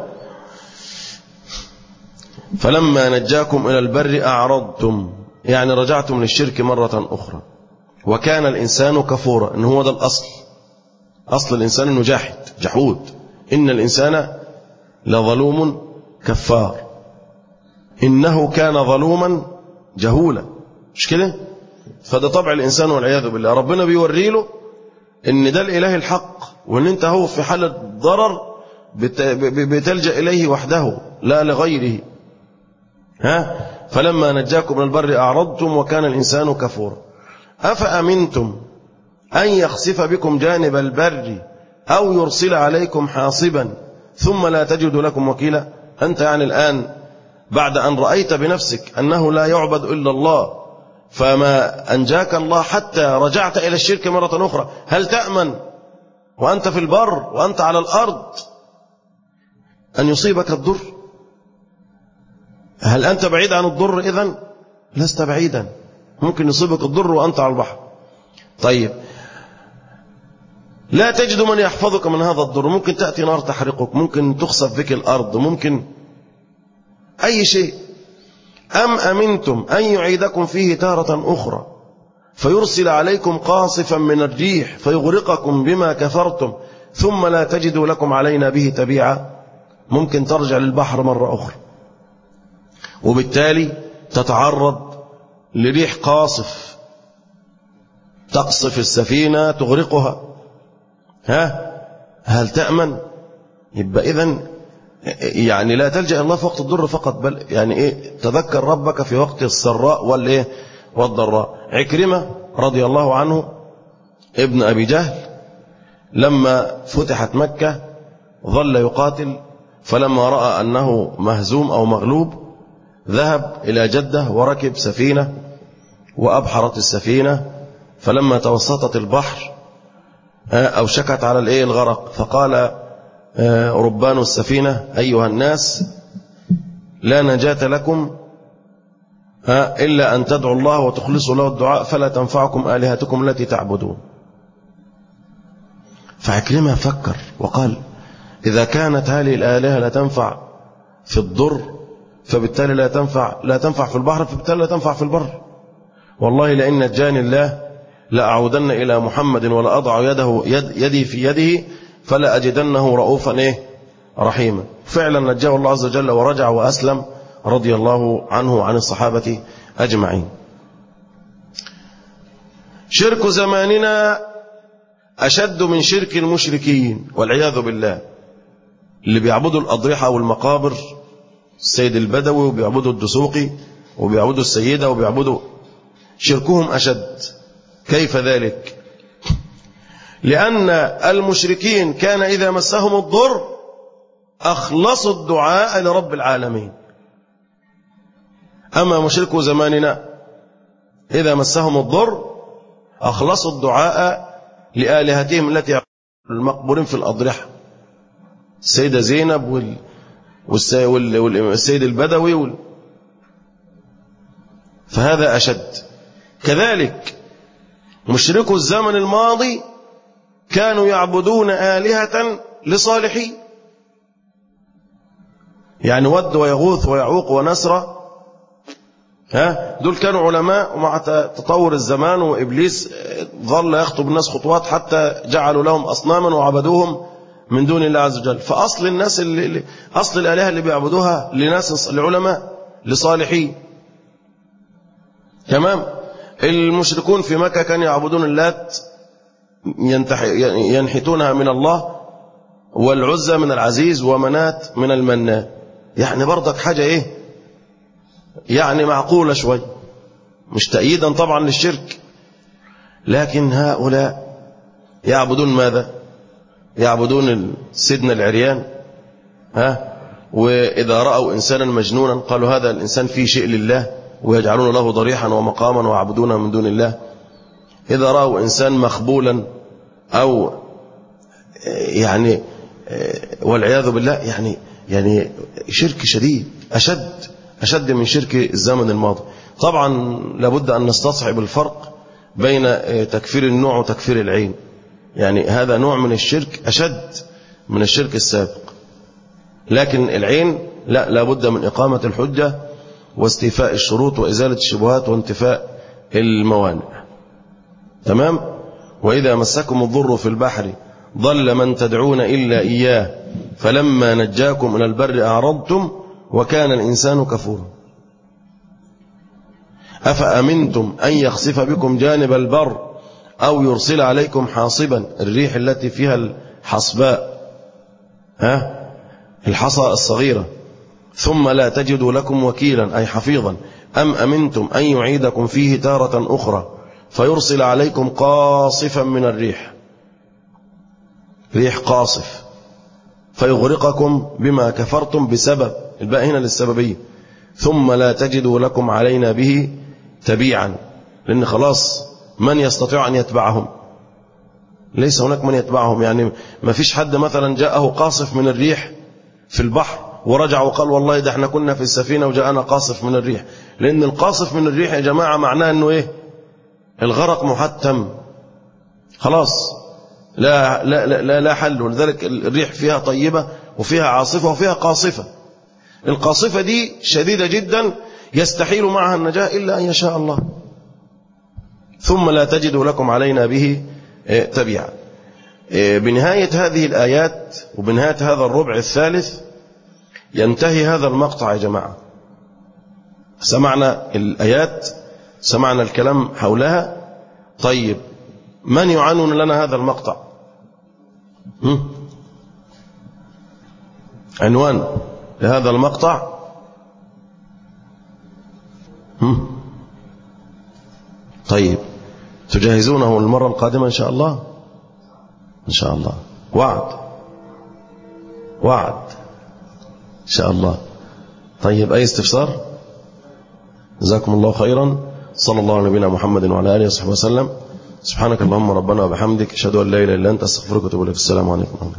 فلما نجاكم إلى البر أعرضتم، يعني رجعتم للشرك مرة أخرى. وكان الإنسان كفورا، إن هو ده الأصل، أصل الإنسان إنه جاحد جحود، إن الإنسان لظلوم كفار، إنه كان ظلوما جهولا. مش كده؟ فده طبع الإنسان والعياذ بالله. ربنا بيوري له إن ده الإله الحق، وإن أنت هو في حالة ضرر بتلجأ إليه وحده لا لغيره. ها؟ فلما نجاكم من البر أعرضتم وكان الإنسان كفورا. أفأمنتم أن يخسف بكم جانب البر أو يرسل عليكم حاصبا ثم لا تجد لكم وكيلا. أنت يعني الآن بعد أن رأيت بنفسك أنه لا يعبد إلا الله، فما أنجاك الله حتى رجعت إلى الشرك مرة أخرى، هل تأمن وأنت في البر وأنت على الأرض أن يصيبك الضر؟ هل أنت بعيد عن الضر؟ إذن لست بعيدا، ممكن يصيبك الضر وأنت على البحر. طيب، لا تجد من يحفظك من هذا الضر، ممكن تأتي نار تحرقك، ممكن تخسف بك الأرض، ممكن أي شيء. أم أمنتم أن يعيدكم فيه تارة أخرى فيرسل عليكم قاصفا من الريح فيغرقكم بما كفرتم ثم لا تجدوا لكم علينا به تبيعا. ممكن ترجع للبحر مرة أخرى، وبالتالي تتعرض لريح قاصف تقصف السفينة تغرقها. ها؟ هل تأمن؟ يبقى إذن يعني لا تلجأ الله في وقت الضر فقط، بل يعني إيه، تذكر ربك في وقت السراء والإيه والضراء. عكرمة رضي الله عنه ابن أبي جهل لما فتحت مكة ظل يقاتل، فلما رأى أنه مهزوم أو مغلوب ذهب إلى جدة وركب سفينة وأبحرت السفينة، فلما توسطت البحر أو شكت على الإيه الغرق، فقال ربان السفينة: أيها الناس، لا نجاة لكم إلا أن تدعوا الله وتخلصوا له الدعاء فلا تنفعكم آلهتكم التي تعبدون. فعكرمة فكر وقال: إذا كانت هذه الآلهة لا تنفع في الضر فبالتالي لا تنفع لا تنفع في البحر، فبالتالي لا تنفع في البر. والله لئن نجاني الله لأعودن إلى محمد ولا أضع يده يد يدي في يده فلا أجدنه رؤوفا إيه رحيما. فعلا نجاه الله عز وجل ورجع وأسلم رضي الله عنه وعن الصحابة أجمعين. شرك زماننا أشد من شرك المشركين والعياذ بالله، اللي بيعبدوا الأضرحة والمقابر، السيد البدوي وبيعبدوا الدسوقي وبيعبدوا السيدة وبيعبدوا، شركهم أشد. كيف ذلك؟ لأن المشركين كان إذا مسهم الضر أخلصوا الدعاء لرب العالمين، أما مشركو زماننا إذا مسهم الضر أخلصوا الدعاء لآلهتهم التي المقبورين في الأضرحة، السيدة زينب وال... وال... والسيد البدوي وال... فهذا أشد. كذلك مشركو الزمن الماضي كانوا يعبدون آلهة لصالحين، يعني ود ويغوث ويعوق ونسر، ها دول كانوا علماء، ومع تطور الزمان وإبليس ظل يخطب الناس خطوات حتى جعلوا لهم أصناما وعبدوهم من دون الله عز وجل. فأصل الناس اللي أصل الآلهة اللي بيعبدوها لناس لعلماء لصالحين. تمام. المشركون في مكة كانوا يعبدون اللات ينحتونها من الله، والعزى من العزيز، ومنات من المنان. يعني برضك حاجة ايه يعني معقولة شوي، مش تأييدا طبعا للشرك. لكن هؤلاء يعبدون ماذا؟ يعبدون سيدنا العريان، ها، وإذا رأوا إنسانا مجنونا قالوا هذا الإنسان فيه شيء لله، ويجعلون له ضريحا ومقاما ويعبدونه من دون الله. إذا رأوا إنسان مخبولا أو يعني والعياذ بالله يعني يعني شرك شديد، أشد أشد من شرك الزمن الماضي. طبعا لابد أن نستصحب الفرق بين تكفير النوع وتكفير العين. يعني هذا نوع من الشرك أشد من الشرك السابق، لكن العين لا، لابد من إقامة الحجة واستيفاء الشروط وإزالة الشبهات وانتفاء الموانع. تمام. وإذا مسكم الضر في البحر ضل من تدعون إلا إياه فلما نجاكم إلى البر أعرضتم وكان الإنسان كفورا. أفأمنتم أن يخسف بكم جانب البر أو يرسل عليكم حاصبا، الريح التي فيها الحصباء، ها، الحصى الصغيرة، ثم لا تجدوا لكم وكيلا أي حفيظا. أم أمنتم أن يعيدكم فيه تارة أخرى فيرسل عليكم قاصفا من الريح، ريح قاصف، فيغرقكم بما كفرتم بسبب، الباء هنا للسببية، ثم لا تجدوا لكم علينا به تبيعا. لأن خلاص من يستطيع أن يتبعهم؟ ليس هناك من يتبعهم. يعني ما فيش حد مثلا جاءه قاصف من الريح في البحر ورجع وقال والله ده احنا كنا في السفينة وجاءنا قاصف من الريح. لأن القاصف من الريح يا جماعة معناه أنه إيه؟ الغرق محتم، خلاص لا لا لا لا حل. ولذلك الريح فيها طيبة وفيها عاصفة وفيها قاصفة. القاصفة دي شديدة جدا يستحيل معها النجاة إلا أن يشاء الله. ثم لا تجدوا لكم علينا به تبيعا. بنهاية هذه الآيات وبنهاية هذا الربع الثالث ينتهي هذا المقطع يا جماعة. سمعنا الآيات، سمعنا الكلام حولها. طيب من يعنون لنا هذا المقطع؟ هم؟ عنوان لهذا المقطع. هم؟ طيب تجهزونه المرة القادمة إن شاء الله؟ إن شاء الله. وعد وعد إن شاء الله. طيب أي استفسار؟ جزاكم الله خيرا. صلى الله على نبينا محمد وعلى آله وصحبه وسلم. سبحانك اللهم ربنا وبحمدك أشهد أن لا إله إلا أنت أستغفرك وأتوب إليك. السلام عليكم.